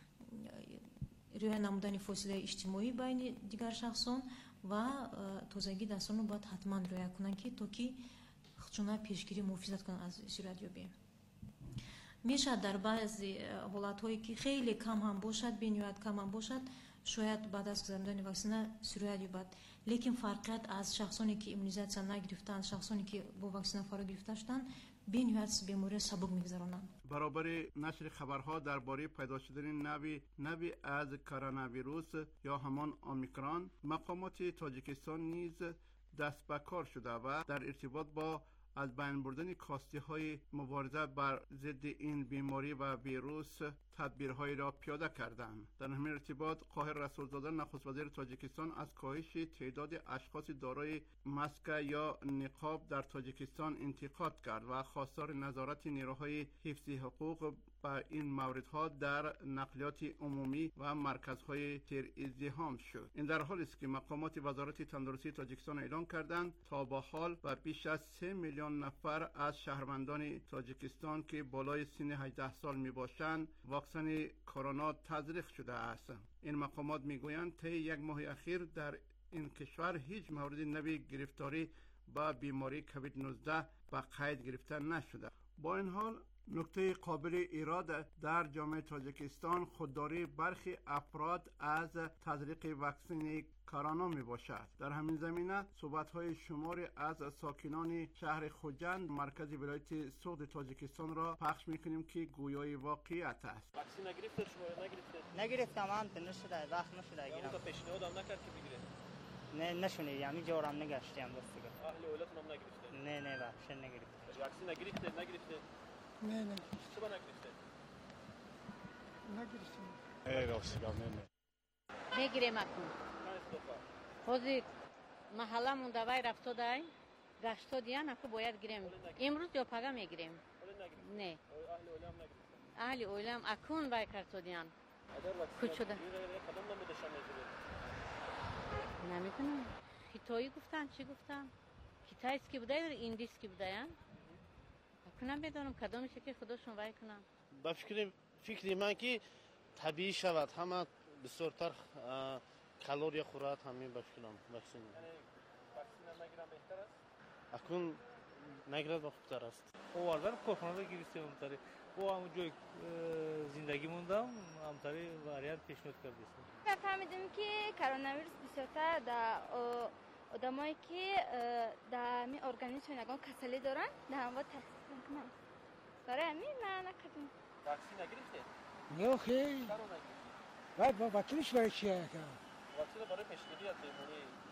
риоя намудани фосилаи иҷтимоӣ байни дигар шахсон ва тозагии дастонро бояд ҳатман риоя кунанд ки то ки чуна пешгирӣ муҳофизат кунанд аз суръатёбӣ. мешавад дар баъзе ҳолатҳое ки хеле кам ҳам бошад, бениҳоят кам ҳам бошад, шояд баъд аз гузарондани ваксина суръат ёбад. лекин фарқият аз шахсоне ки иммунизатсия нагирифтанд, шахсоне ки бо ваксина фаро гирифта шуданд, бениҳоят бемориро сабук мегузаронанд. баробари нашри хабарҳо дар бораи пайдо шудани нави нави аз коронавирус ё ҳамон омикрон, мақомоти тоҷикистон низ даст ба кор шуда ва дар иртибот бо از بین بردن کاستی های مبارزه بر ضد این بیماری و ویروس تدبیرهایی را پیاده کردند. در همین ارتباط قاهر رسولزاده نخست وزیر تاجیکستان از کاهش تعداد اشخاص دارای ماسک یا نقاب در تاجیکستان انتقاد کرد و خواستار نظارت نیروهای حفظ حقوق با این موردها در نقلیات عمومی و مرکزهای تر ازدحام شد. این در حالی است که مقامات وزارت تندرستی تاجیکستان اعلام کردند تا به حال و بیش از سه میلیون نفر از شهروندان تاجیکستان که بالای سن هجده سال می باشند واکسن کرونا تزریق شده است. این مقامات میگویند طی یک ماه اخیر در این کشور هیچ مورد نوی گرفتاری با بیماری کوید نوزده به قید گرفته نشده. با این حال نکته قابل ایراد در جامعه تاجیکستان خودداری برخی افراد از تزریق واکسن کرونا می باشد. در همین زمینه صحبت‌های شماری از ساکنان شهر خوجند مرکز ولایت سوغد تاجیکستان را پخش می‌کنیم که گویای واقعیت است. واکسن نگرفتید شما نگرفتید؟ نگرفتم هم نشده وقت نشده گیرم. اون پیشنهاد هم نکرد که بگیرید؟ نه نشونید یعنی جورم نگشتیم دوستگی. اهل اولتون هم نگرفتید؟ نه نه واکسن نگرفتم. واکسن نگرفتید نگرفتید؟ نه نه. چرا نگرفتید؟ نگرفتم. ای راستگام نه نه. نگیرم اکن. ҳозир маҳалламон давай рафтодай гаштодиян аку бояд гирем имрӯз ё пага мегирем не аҳли оилаам акун вай картодиян куч шуда намедонам хитоӣ гуфтан чӣ гуфтан китайский будая индийский будая аку намедонам кадомише ки худошон вай кунам ба фикри фикри ман ки табиӣ шавад ҳама бисёртар کالری خورد همین باشکنم واکسن. واکسن نگیرم بهتر است؟ اکنون نگیرد بهتر است. اوردن کرونا رو گرفتیم همتری. با هم جای زندگی موندم همتری واریانت پیشنهاد کردیم. فهمیدم که کرونا ویروس بسیار در آدمایی که در می ارگانیسم نگاه کسلی دارن در هم وقت تحصیل میکنن. برای همین من نکردم. واکسن نگرفته؟ نه خیلی. باید با واکسنش برای چیه که؟ واکسن برای پیشگیری از بیماری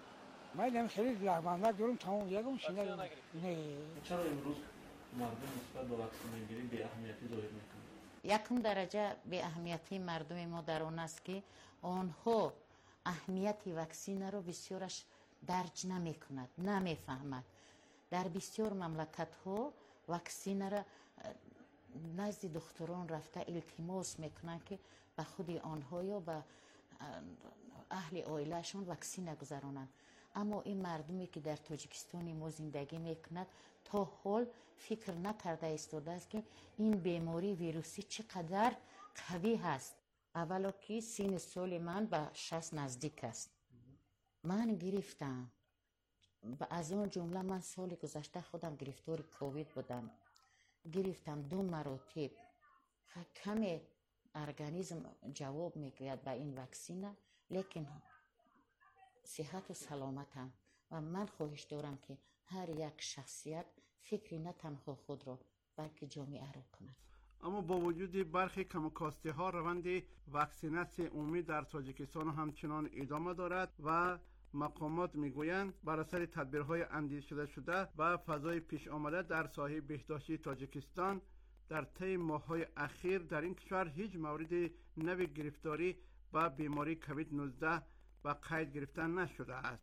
من نمی خیلی لغمانده دارم تمام یکم شده نه. چرا امروز مردم نسبت به واکسن گیری به اهمیتی ظاهر میکنند؟ یکم درجه به اهمیتی مردم ما در اون است که آنها اهمیت واکسن رو بسیارش درج نمی کند، نمی فهمد. در بسیار مملکت ها واکسن را نزد دکتران رفته التماس میکنن که به خود آنها یا به اهل عائلهشون واکسن گذرانند. اما این مردمی که در تاجیکستان ما زندگی میکند تا حال فکر نکرده ایستاده است که این بیماری ویروسی چقدر قوی هست. اولا که سن سال من به شصت نزدیک است. من گرفتم از اون جمله من سال گذشته خودم گرفتار کووید بودم. گرفتم دو مراتب. کمی ارگانیسم جواب میگوید به این واکسن، لیکن صحت و سلامتم و من خواهش دارم که هر یک شخصیت فکری نه تنها خود را بلکه جامعه را کند. اما با وجود برخی کمکاستی ها روند واکسیناسیون عمومی در تاجیکستان همچنان ادامه دارد و مقامات میگویند بر اثر تدبیرهای اندیشیده شده و فضای پیش آمده در ساحه بهداشتی تاجیکستان در طی ماه‌های اخیر در این کشور هیچ مورد نوی گرفتاری با بیماری کووید نوزده با قید گرفتن نشده است.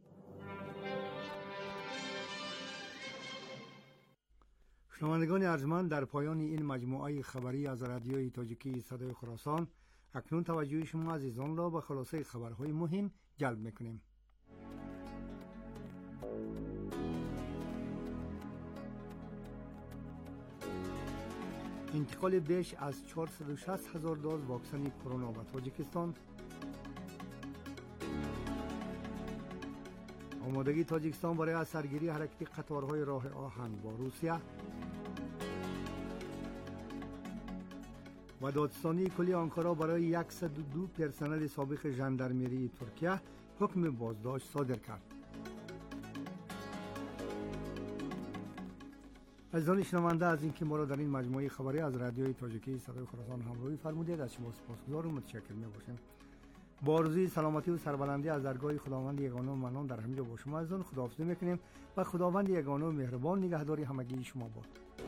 شنوندگان ارجمند، در پایان این مجموعه خبری از رادیوی تاجیکی صدای خراسان اکنون توجه شما عزیزان را به خلاصه خبرهای مهم جلب میکنیم. انتقال بیش از چهارصد و شصت هزار دوز واکسن کرونا به تاجیکستان. آمادگی تاجیکستان برای از سرگیری حرکتی قطارهای راه آهن با روسیه. و دادستانی کلی آنکارا برای صد و دو پرسنل سابق ژاندارمری ترکیه حکم بازداشت صادر کرد. عزیزان شنونده، از اینکه ما را در این مجموعه خبری از رادیوی تاجیکی صدای خراسان همراهی فرمودید از شما سپاسگزارم و متشکر میباشیم. با آرزوی سلامتی و سربلندی از درگاه خداوند یگانه و منان در همینجا با شما عزیزان خداحافظی میکنیم و خداوند یگانه و مهربان نگهداری همگی شما باد.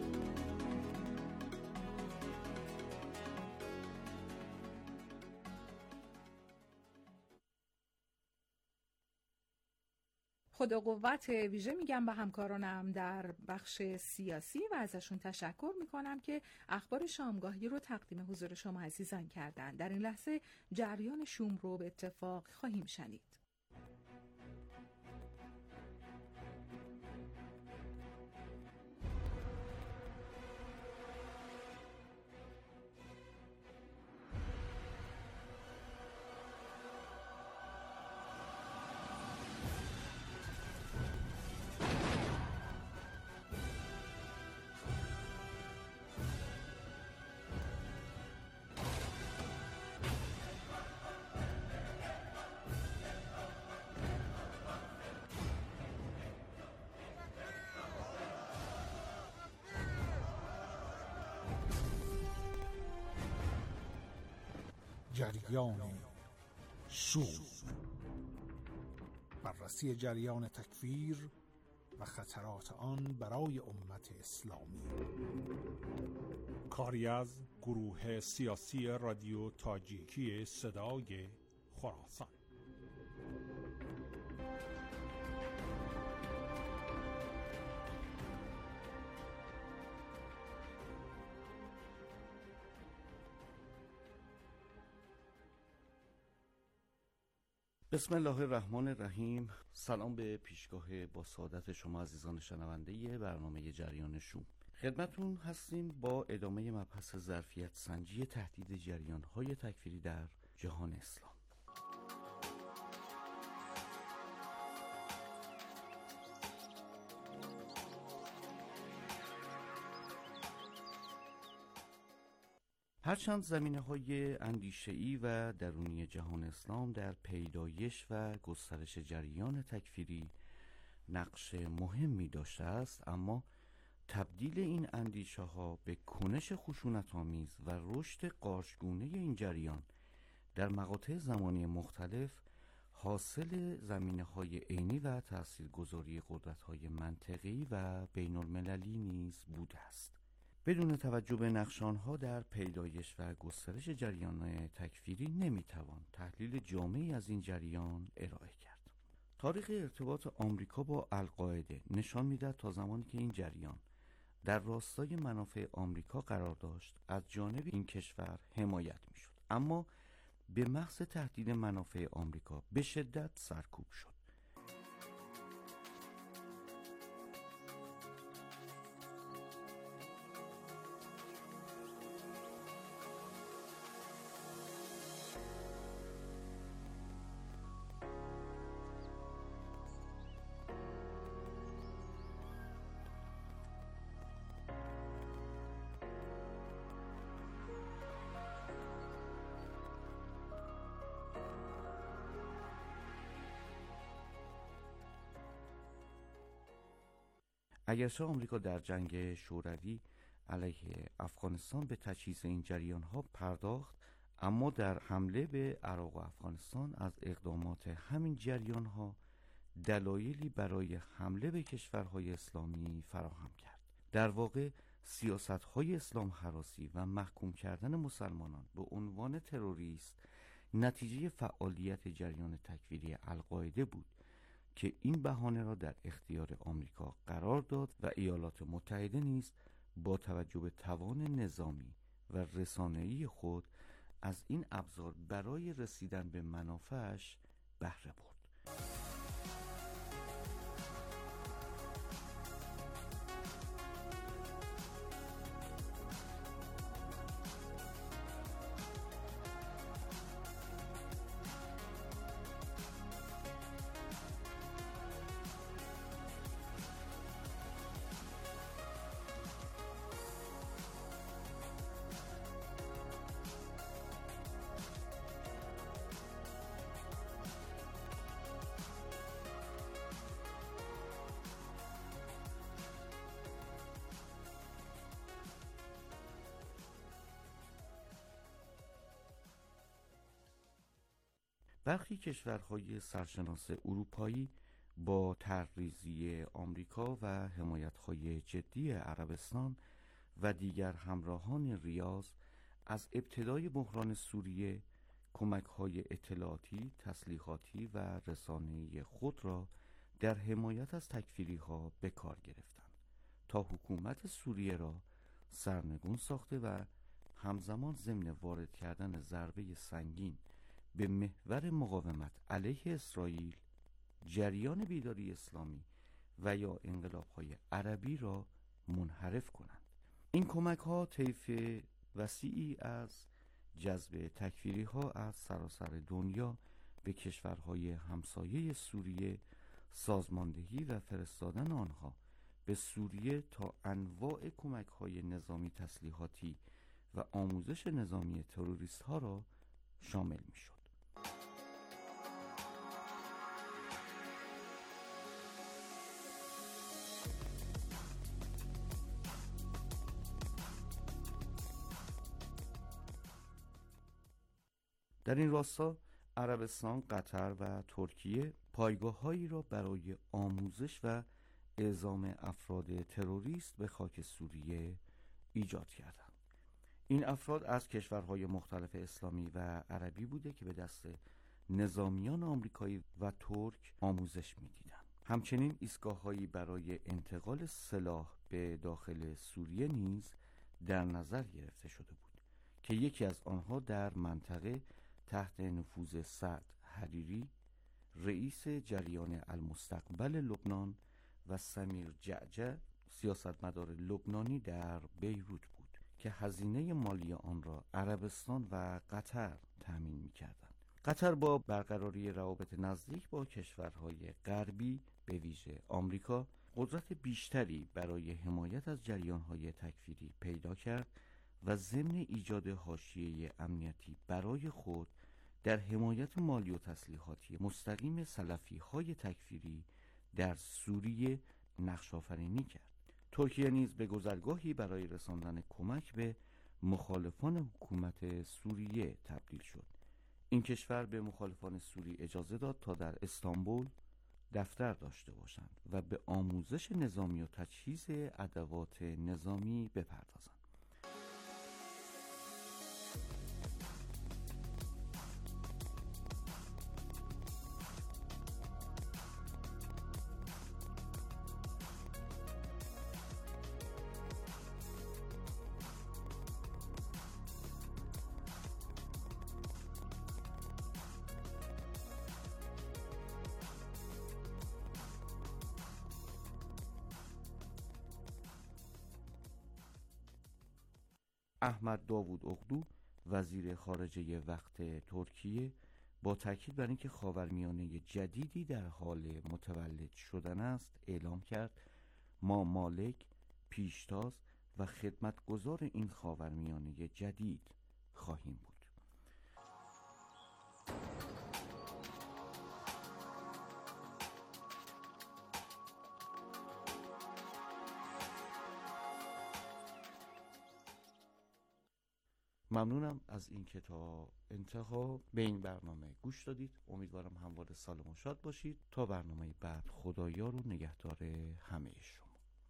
خدا قوت ویژه میگم به همکارانم در بخش سیاسی و ازشون تشکر میکنم که اخبار شامگاهی رو تقدیم حضور شما عزیزان کردن. در این لحظه جریان شوم رو به اتفاق خواهیم شنید. جریان شوم، بررسی جریان تکفیر و خطرات آن برای امت اسلامی. کاری از گروه سیاسی رادیو تاجیکی صدای خراسان. بسم الله الرحمن الرحیم. سلام به پیشگاه با سعادت شما عزیزان شنونده برنامه جریان شوم. خدمتون هستیم با ادامه مبحث ظرفیت سنجی تهدید جریان‌های تکفیری در جهان اسلام. هرچند زمینه‌های اندیشه‌ای و درونی جهان اسلام در پیدایش و گسترش جریان تکفیری نقش مهمی داشته است، اما تبدیل این اندیشه‌ها به کنش خشونت‌آمیز و رشد قارچگونه این جریان در مقاطع زمانی مختلف حاصل زمینه‌های عینی و تاثیرگذاری قدرت‌های منطقی و بین‌المللی نیز بوده است. بدون توجه به نقشانها در پیدایش و گسترش جریان تکفیری نمیتوان تحلیل جامعی از این جریان ارائه کرد. تاریخ ارتباط آمریکا با القاعده نشان می‌دهد تا زمانی که این جریان در راستای منافع آمریکا قرار داشت از جانب این کشور حمایت می‌شد، اما به محض تهدید منافع آمریکا به شدت سرکوب شد. اگرچه آمریکا در جنگ شوروی علیه افغانستان به تجهیز این جریان‌ها پرداخت، اما در حمله به عراق و افغانستان از اقدامات همین جریان‌ها دلایلی برای حمله به کشورهای اسلامی فراهم کرد. در واقع سیاست‌های اسلام هراسی و محکوم کردن مسلمانان به عنوان تروریست نتیجه فعالیت جریان تکفیری القاعده بود که این بهانه را در اختیار آمریکا قرار داد و ایالات متحده نیز با توجه به توان نظامی و رسانه‌ای خود از این ابزار برای رسیدن به منافعش بهره برد. برخی کشورهای سرشناس اروپایی با طرح‌ریزی آمریکا و حمایت‌های جدی عربستان و دیگر همراهان ریاض از ابتدای بحران سوریه کمک‌های اطلاعاتی، تسلیحاتی و رسانه‌ای خود را در حمایت از تکفیری‌ها به کار گرفتند تا حکومت سوریه را سرنگون ساخته و همزمان ضمن وارد کردن ضربه سنگین به محور مقاومت علیه اسرائیل جریان بیداری اسلامی و یا انقلاب‌های عربی را منحرف کنند. این کمک‌ها طیف وسیعی از جذب تکفیری‌ها از سراسر دنیا به کشورهای همسایه سوریه، سازماندهی و فرستادن آنها به سوریه تا انواع کمک‌های نظامی، تسلیحاتی و آموزش نظامی تروریست‌ها را شامل می‌شد. در این راستا عربستان، قطر و ترکیه پایگاه‌هایی را برای آموزش و اعزام افراد تروریست به خاک سوریه ایجاد کردند. این افراد از کشورهای مختلف اسلامی و عربی بوده که به دست نظامیان آمریکایی و ترک آموزش می‌دیدند. همچنین ایستگاه‌هایی برای انتقال سلاح به داخل سوریه نیز در نظر گرفته شده بود که یکی از آنها در منطقه تحت نفوذ سعد حریری، رئیس جریان المستقبل لبنان، و سمیر جعجع، سیاستمدار لبنانی در بیروت بود که هزینه مالی آن را عربستان و قطر تأمین می‌کردند. قطر با برقراری روابط نزدیک با کشورهای غربی به ویژه آمریکا قدرت بیشتری برای حمایت از جریان‌های تکفیری پیدا کرد و ضمن ایجاد حاشیه امنیتی برای خود در حمایت مالی و تسلیحاتی مستقیم سلفی‌های تکفیری در سوریه نقش آفرینی کرد. ترکیه نیز به گذرگاهی برای رساندن کمک به مخالفان حکومت سوریه تبدیل شد. این کشور به مخالفان سوری اجازه داد تا در استانبول دفتر داشته باشند و به آموزش نظامی و تجهیز ادوات نظامی بپردازند. احمد داوود اغدو وزیر خارجه وقت ترکیه با تاکید بر اینکه خاورمیانه جدیدی در حال متولد شدن است اعلام کرد ما مالک، پیشتاز و خدمتگزار این خاورمیانه جدید خواهیم بود. ممنونم از اینکه تا انتها به این برنامه گوش دادید. امیدوارم همواره سالم و شاد باشید. تا برنامه بعد خدایار و نگهدار همه شما.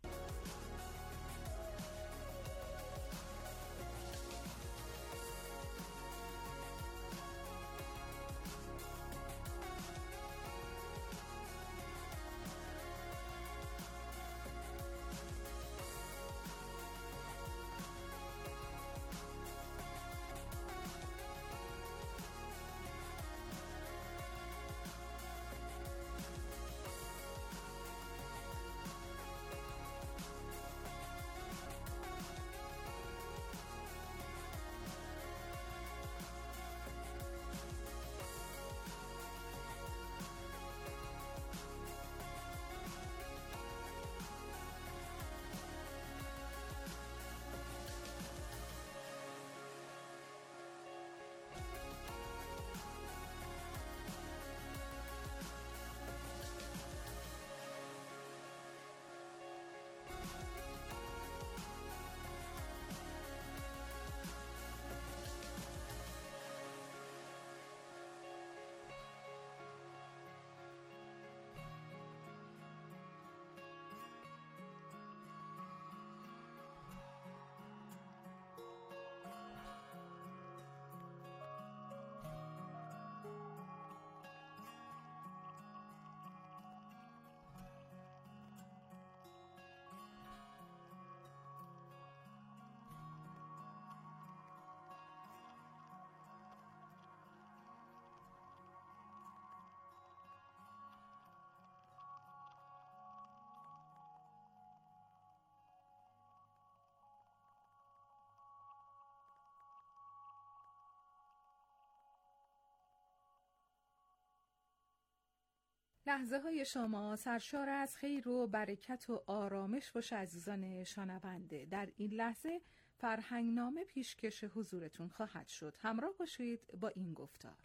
لحظه های شما سرشار از خیر و برکت و آرامش باشه عزیزان شنونده. در این لحظه فرهنگنامه پیشکش حضورتون خواهد شد. همراه باشید با این گفتار.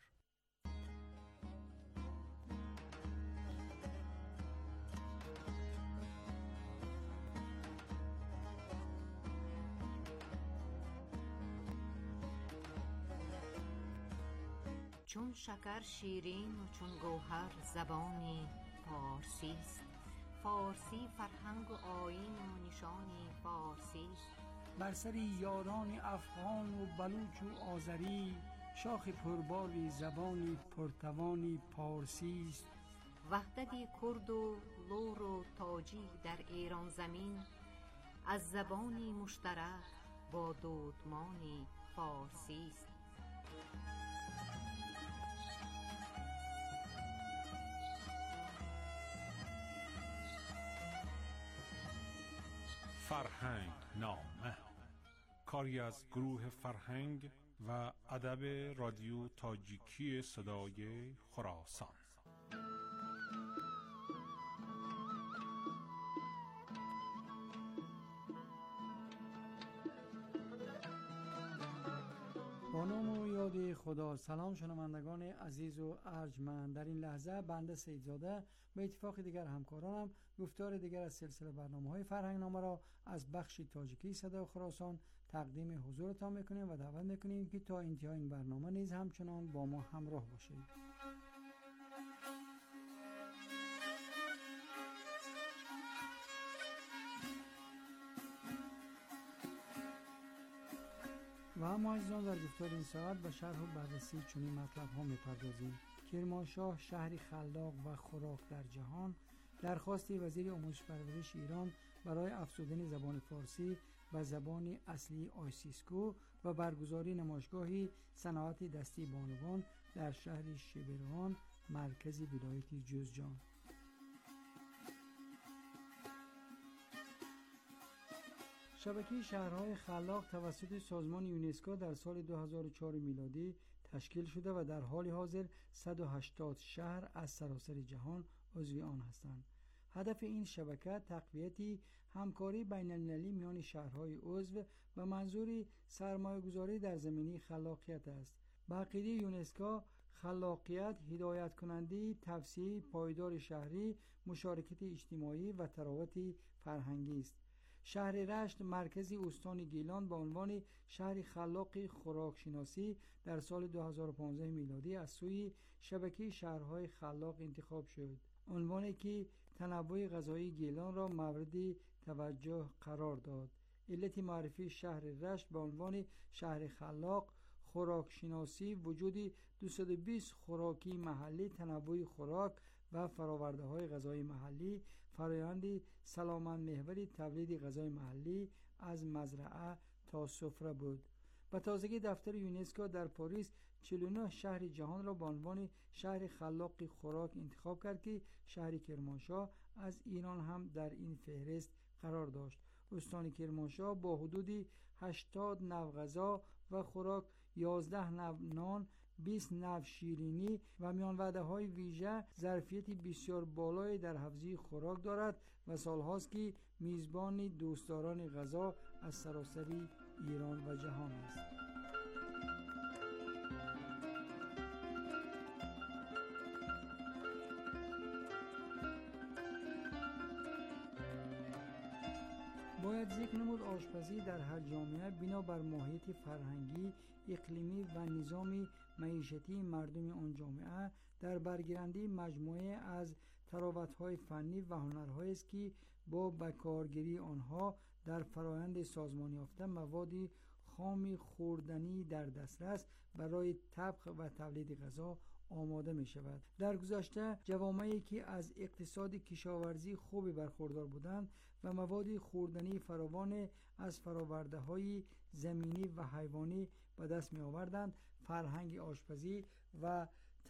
چون شکر شیرین و چون گوهر زبانی فارسی است، فارسی فرهنگ و آیین و نشانی فارسی است. بر سر یاران افغان و بلوچ و آذری، شاخ پرباری زبانی پرتوانی پارسی است. وحدت کرد و لور و تاجی در ایران زمین، از زبانی مشترک با دودمانی فارسی است. فرهنگ نامه، کاری از گروه فرهنگ و ادب رادیو تاجیکی صدای خراسان. با نام و داد خدا. سلام شنوندگان عزیز و ارجمند. در این لحظه بنده سیدزاده به اتفاق دیگر همکارانم گفتار دیگر از سلسله برنامه‌های فرهنگنامه را از بخش تاجیکی صدا خراسان تقدیم حضورتان میکنیم و دعوت میکنیم که تا انتهای این برنامه نیز همچنان با ما همراه باشید. و اما عزیزان در گفتار این ساعت به شرح و بررسی چنین مطلب ها میپردازیم. کرمانشاه شهری خلاق و خوراک در جهان، درخواست وزیر آموزش پرورش ایران برای افزودن زبان فارسی و زبان اصلی آیسیسکو و برگزاری نمایشگاهی صنعت دستی بانوان در شهر شبرغان مرکز ولایت جوزجان. شبکه شهرهای خلاق توسط سازمان یونسکو در سال دو هزار و چهار میلادی تشکیل شده و در حال حاضر صد و هشتاد شهر از سراسر جهان عضو آن هستند. هدف این شبکه تقویت همکاری بین المللی میان شهرهای عضو و منظور سرمایه‌گذاری در زمینه خلاقیت است. به عقیده یونسکو خلاقیت هدایت کننده توسعه پایدار شهری، مشارکت اجتماعی و تراوت فرهنگی است. شهر رشت مرکزی استان گیلان به عنوان شهر خلاق خوراکشناسی در سال دو هزار و پانزده میلادی از سوی شبکه شهرهای خلاق انتخاب شد. عنوانی که تنوع غذایی گیلان را مورد توجه قرار داد. علت معرفی شهر رشت به عنوان شهر خلاق خوراکشناسی وجود دویست و بیست خوراکی محلی، تنوع خوراک و فراورده های غذای محلی، فرآیند سلامت محور تولید غذای محلی از مزرعه تا سفره بود. به تازگی دفتر یونسکو در پاریس چهل و نه شهر جهان را به عنوان شهر خلاق خوراک انتخاب کرد که شهر کرمانشاه از ایران هم در این فهرست قرار داشت. استان کرمانشاه با حدود هشتاد نوع غذا و خوراک، یازده نوع نان، بیست نوع شیرینی و میان وعده های ویژه ظرفیت بسیار بالایی در حفظی خوراک دارد و سالهاست که میزبان دوستداران غذا از سراسر ایران و جهان است. باید ذکر نمود آشپزی در هر جامعه بنا بر ماهیت فرهنگی، اقلیمی و نظام معیشتی مردم آن جامعه در برگیرنده مجموعه از تراوت‌های فنی و هنرهایی است که با بکارگیری آنها در فرآیند سازمان یافته مواد خام خوردنی در دسترس برای طبخ و تولید غذا آماده می شود. در گذشته جوامعی که از اقتصاد کشاورزی خوبی برخوردار بودند و مواد خوردنی فراوان از فراورده های زمینی و حیوانی به دست می آوردند، فرهنگ آشپزی و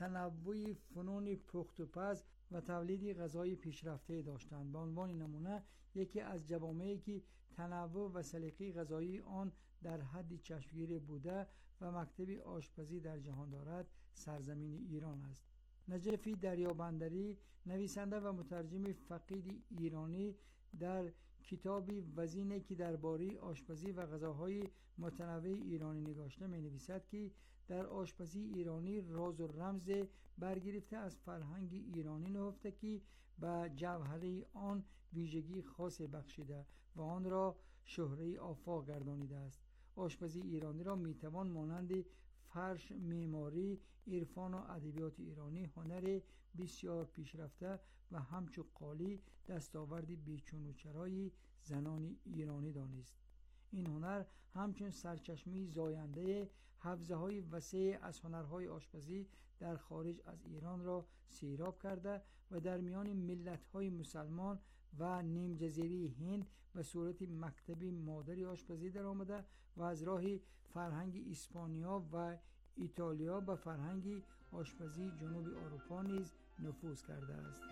تنوع فنون پخت و پز و تولید غذای پیشرفته داشتند. به عنوان نمونه یکی از جوامعی که تنوع و سلیقه غذایی آن در حد چشمگیر بوده و مکتب آشپزی در جهان دارد سرزمین ایران است. نجفی دریابندری، نویسنده و مترجم فقید ایرانی، در کتابی وزینه که درباره آشپزی و غذاهای متنوع ایرانی نگاشته می نویسد که در آشپزی ایرانی راز و رمز برگرفته از فرهنگ ایرانی نهفته که به جوهره آن ویژگی خاص بخشیده و آن را شهره آفاق گردانیده است. آشپزی ایرانی را می توان مانند فرش، معماری، عرفان و ادبیات ایرانی هنر بسیار پیشرفته و همچون قالی دستاورد بیچون و چرای زنان ایرانی دانست. این هنر همچون سرچشمه زاینده حوزه های وسیع از هنرهای آشپزی در خارج از ایران را سیراب کرده و در میان ملت های مسلمان و نیم جزیره هند به صورت مکتب مادری آشپزی در آمده و از راه فرهنگ اسپانیا و ایتالیا به فرهنگ آشپزی جنوب اروپا نیز نفوذ کرده است.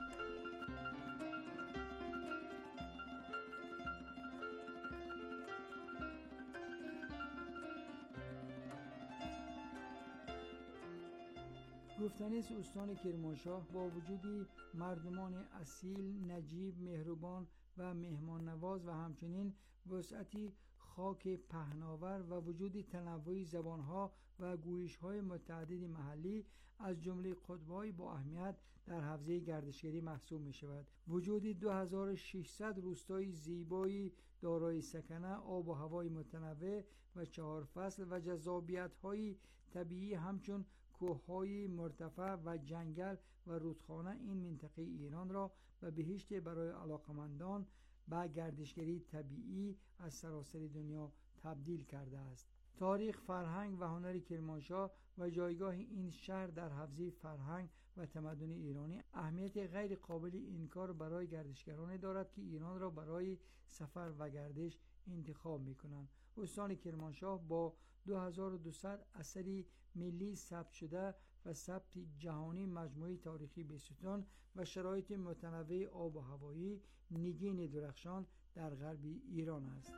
گفتنی است استان کرمانشاه با وجود مردمان اصیل، نجیب، مهربان و مهمان نواز و همچنین وسعتی خاک پهناور و وجود تنوع زبانها و گویش‌های متعدد محلی از جمله قطب‌های با اهمیت در حوزه گردشگری محسوب می‌شود. وجود دو هزار و ششصد روستای زیبایی دارای سکنه، آب و هوای متنوع و چهار فصل و جذابیت‌های طبیعی همچون کوه‌های مرتفع و جنگل و رودخانه این منطقه ایران را به بهشت برای علاقمندان به گردشگری طبیعی از سراسر دنیا تبدیل کرده است. تاریخ، فرهنگ و هنر کرمانشاه و جایگاه این شهر در حوزه فرهنگ و تمدن ایرانی اهمیت غیر قابل انکار برای گردشگران دارد که ایران را برای سفر و گردش انتخاب می‌کنند. استان کرمانشاه با دو هزار و دویست اثری ملی ثبت شده و ثبت جهانی، مجموعه تاریخی بیستون و شرایط متنوع آب و هوایی، نگین درخشان در غرب ایران است.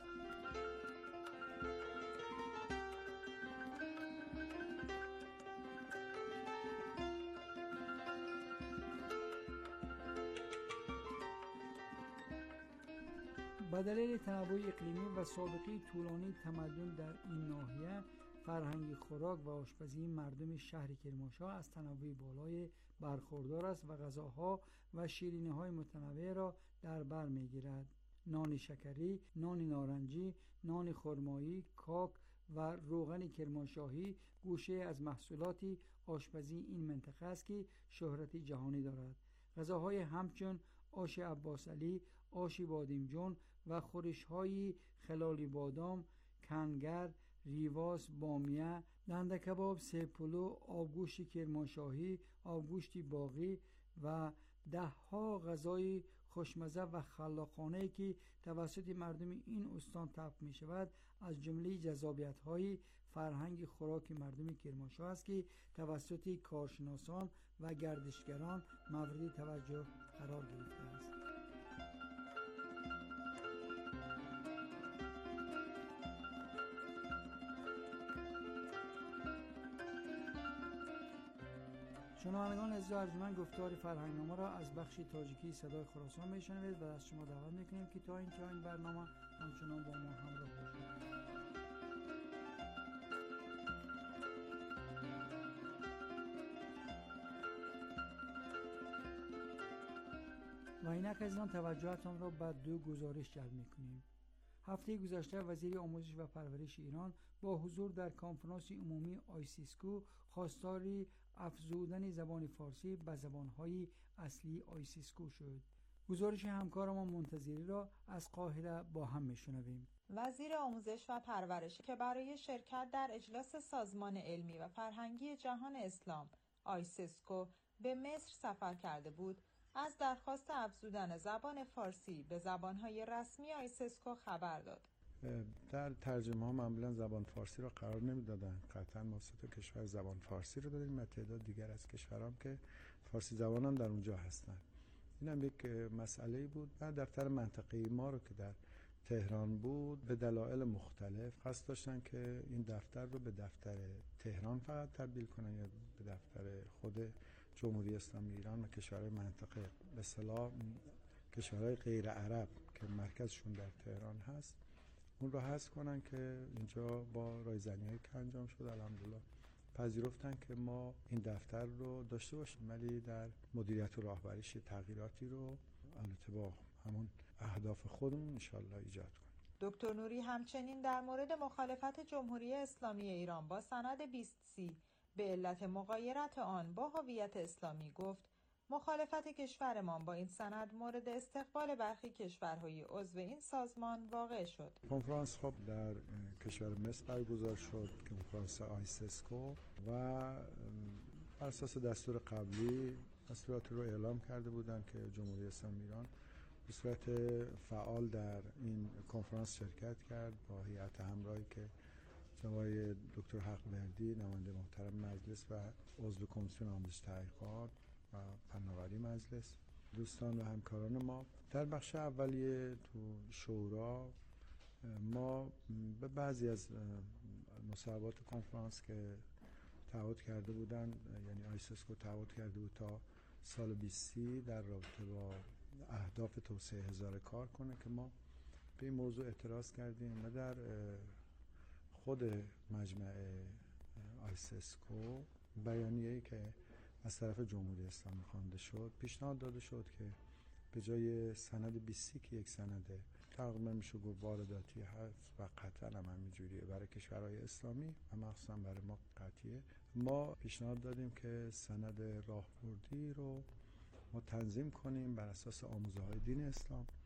به دلیل تنوع اقلیمی و سابقه طولانی تمدن در این ناحیه، فرهنگ خوراک و آشپزی مردم شهر کرمانشاه از تنوع بالای برخوردار است و غذاها و شیرینی‌های متنوع را در بر می‌گیرد. نان شکری، نان نارنجی، نان خرمایی، کاک و روغن کرمانشاهی گوشه از محصولات آشپزی این منطقه است که شهرت جهانی دارد. غذاهای همچون آش عباس علی، آش بادمجان و خورش‌های خلال بادام، کنگر، ریواس، بامیه، دنده کباب، سیپلو، آبگوشت کرمانشاهی، آبگوشت باغی و ده ها غذای خوشمزه و خلاقانه که توسط مردم این استان طبخ می شود از جمله جذابیت‌های فرهنگ خوراک مردم کرمانشاه است که توسط کارشناسان و گردشگران مورد توجه قرار گرفته است. شنوندگان عزیز و ارجمند، گفتار فرهنگنامه را از بخش تاجیکی صدای خراسان میشنوید و از شما دعوت میکنیم که تا انتهای این برنامه همچنان با ما همراه باشید. و اینک عزیزان توجهتان را به دو گزارش جلب میکنیم. هفته گذشته وزیر آموزش و پرورش ایران با حضور در کنفرانس عمومی آیسیسکو خواستار افزودن زبان فارسی به زبانهای اصلی آیسیسکو شد. گزارش همکارمان منتظری را از قاهره با هم میشنویم. وزیر آموزش و پرورش که برای شرکت در اجلاس سازمان علمی و فرهنگی جهان اسلام آیسیسکو به مصر سفر کرده بود، از درخواست افزودن زبان فارسی به زبانهای رسمی آیسیسکو خبر داد. در ترجمه ها معمولا زبان فارسی را قرار نمیدادن. قطعا ما سه تا کشور زبان فارسی رو داریم و تعداد دیگر از کشورام که فارسی زبان هم در اونجا هستن. این هم یک مسئله بود. و دفتر منطقه‌ای ما رو که در تهران بود به دلایل مختلف قصد داشتن که این دفتر رو به دفتر تهران فقط تبدیل کنن یا به دفتر خود جمهوری اسلامی ایران و کشورهای منطقه، به اصطلاح کشورهای غیر عرب که مرکزشون در تهران هست، اون رو حذف کنن که اینجا با رایزنی‌هایی که انجام شد الحمدلله پذیرفتن که ما این دفتر رو داشته باشیم، ولی در مدیریت و راهبریش تغییراتی رو البته با همون اهداف خودمون انشالله ایجاد کنیم. دکتر نوری همچنین در مورد مخالفت جمهوری اسلامی ایران با سند بیست سی به علت مغایرت آن با هویت اسلامی گفت مخالفت کشورمان با این سند مورد استقبال برخی کشورهای عضو این سازمان واقع شد. کنفرانس خب در کشور مصر برگزار شد، کنفرانس آیسیسکو، و بر اساس دستور قبلی دستورات رو اعلام کرده بودند که جمهوری اسلامی ایران به صورت فعال در این کنفرانس شرکت کرد با هیئت همراهی که جناب دکتر حق‌وردی نماینده محترم مجلس و عضو کمیسیون آموزش تحقیقات و فناوری مجلس، دوستان و همکاران ما. در بخش اولیه تو شورا ما به بعضی از مصوبات کنفرانس که تعهد کرده بودن، یعنی آیسیسکو تعهد کرده بود تا سال بیست در رابطه با اهداف توسعه هزاره کار کنه که ما به این موضوع اعتراض کردیم و در خود مجمع آیسسکو بیانیه‌ای که از طرف جمهوری اسلامی خوانده شد پیشنهاد داده شد که به جای سند بیست که یک سند تقریبا میشه گفت وارداتی هست و قطعا هم همینجوریه برای کشورهای اسلامی و مخصوصا برای ما قطعیه، ما پیشنهاد دادیم که سند راهبردی رو ما تنظیم کنیم بر اساس آموزه های دین اسلام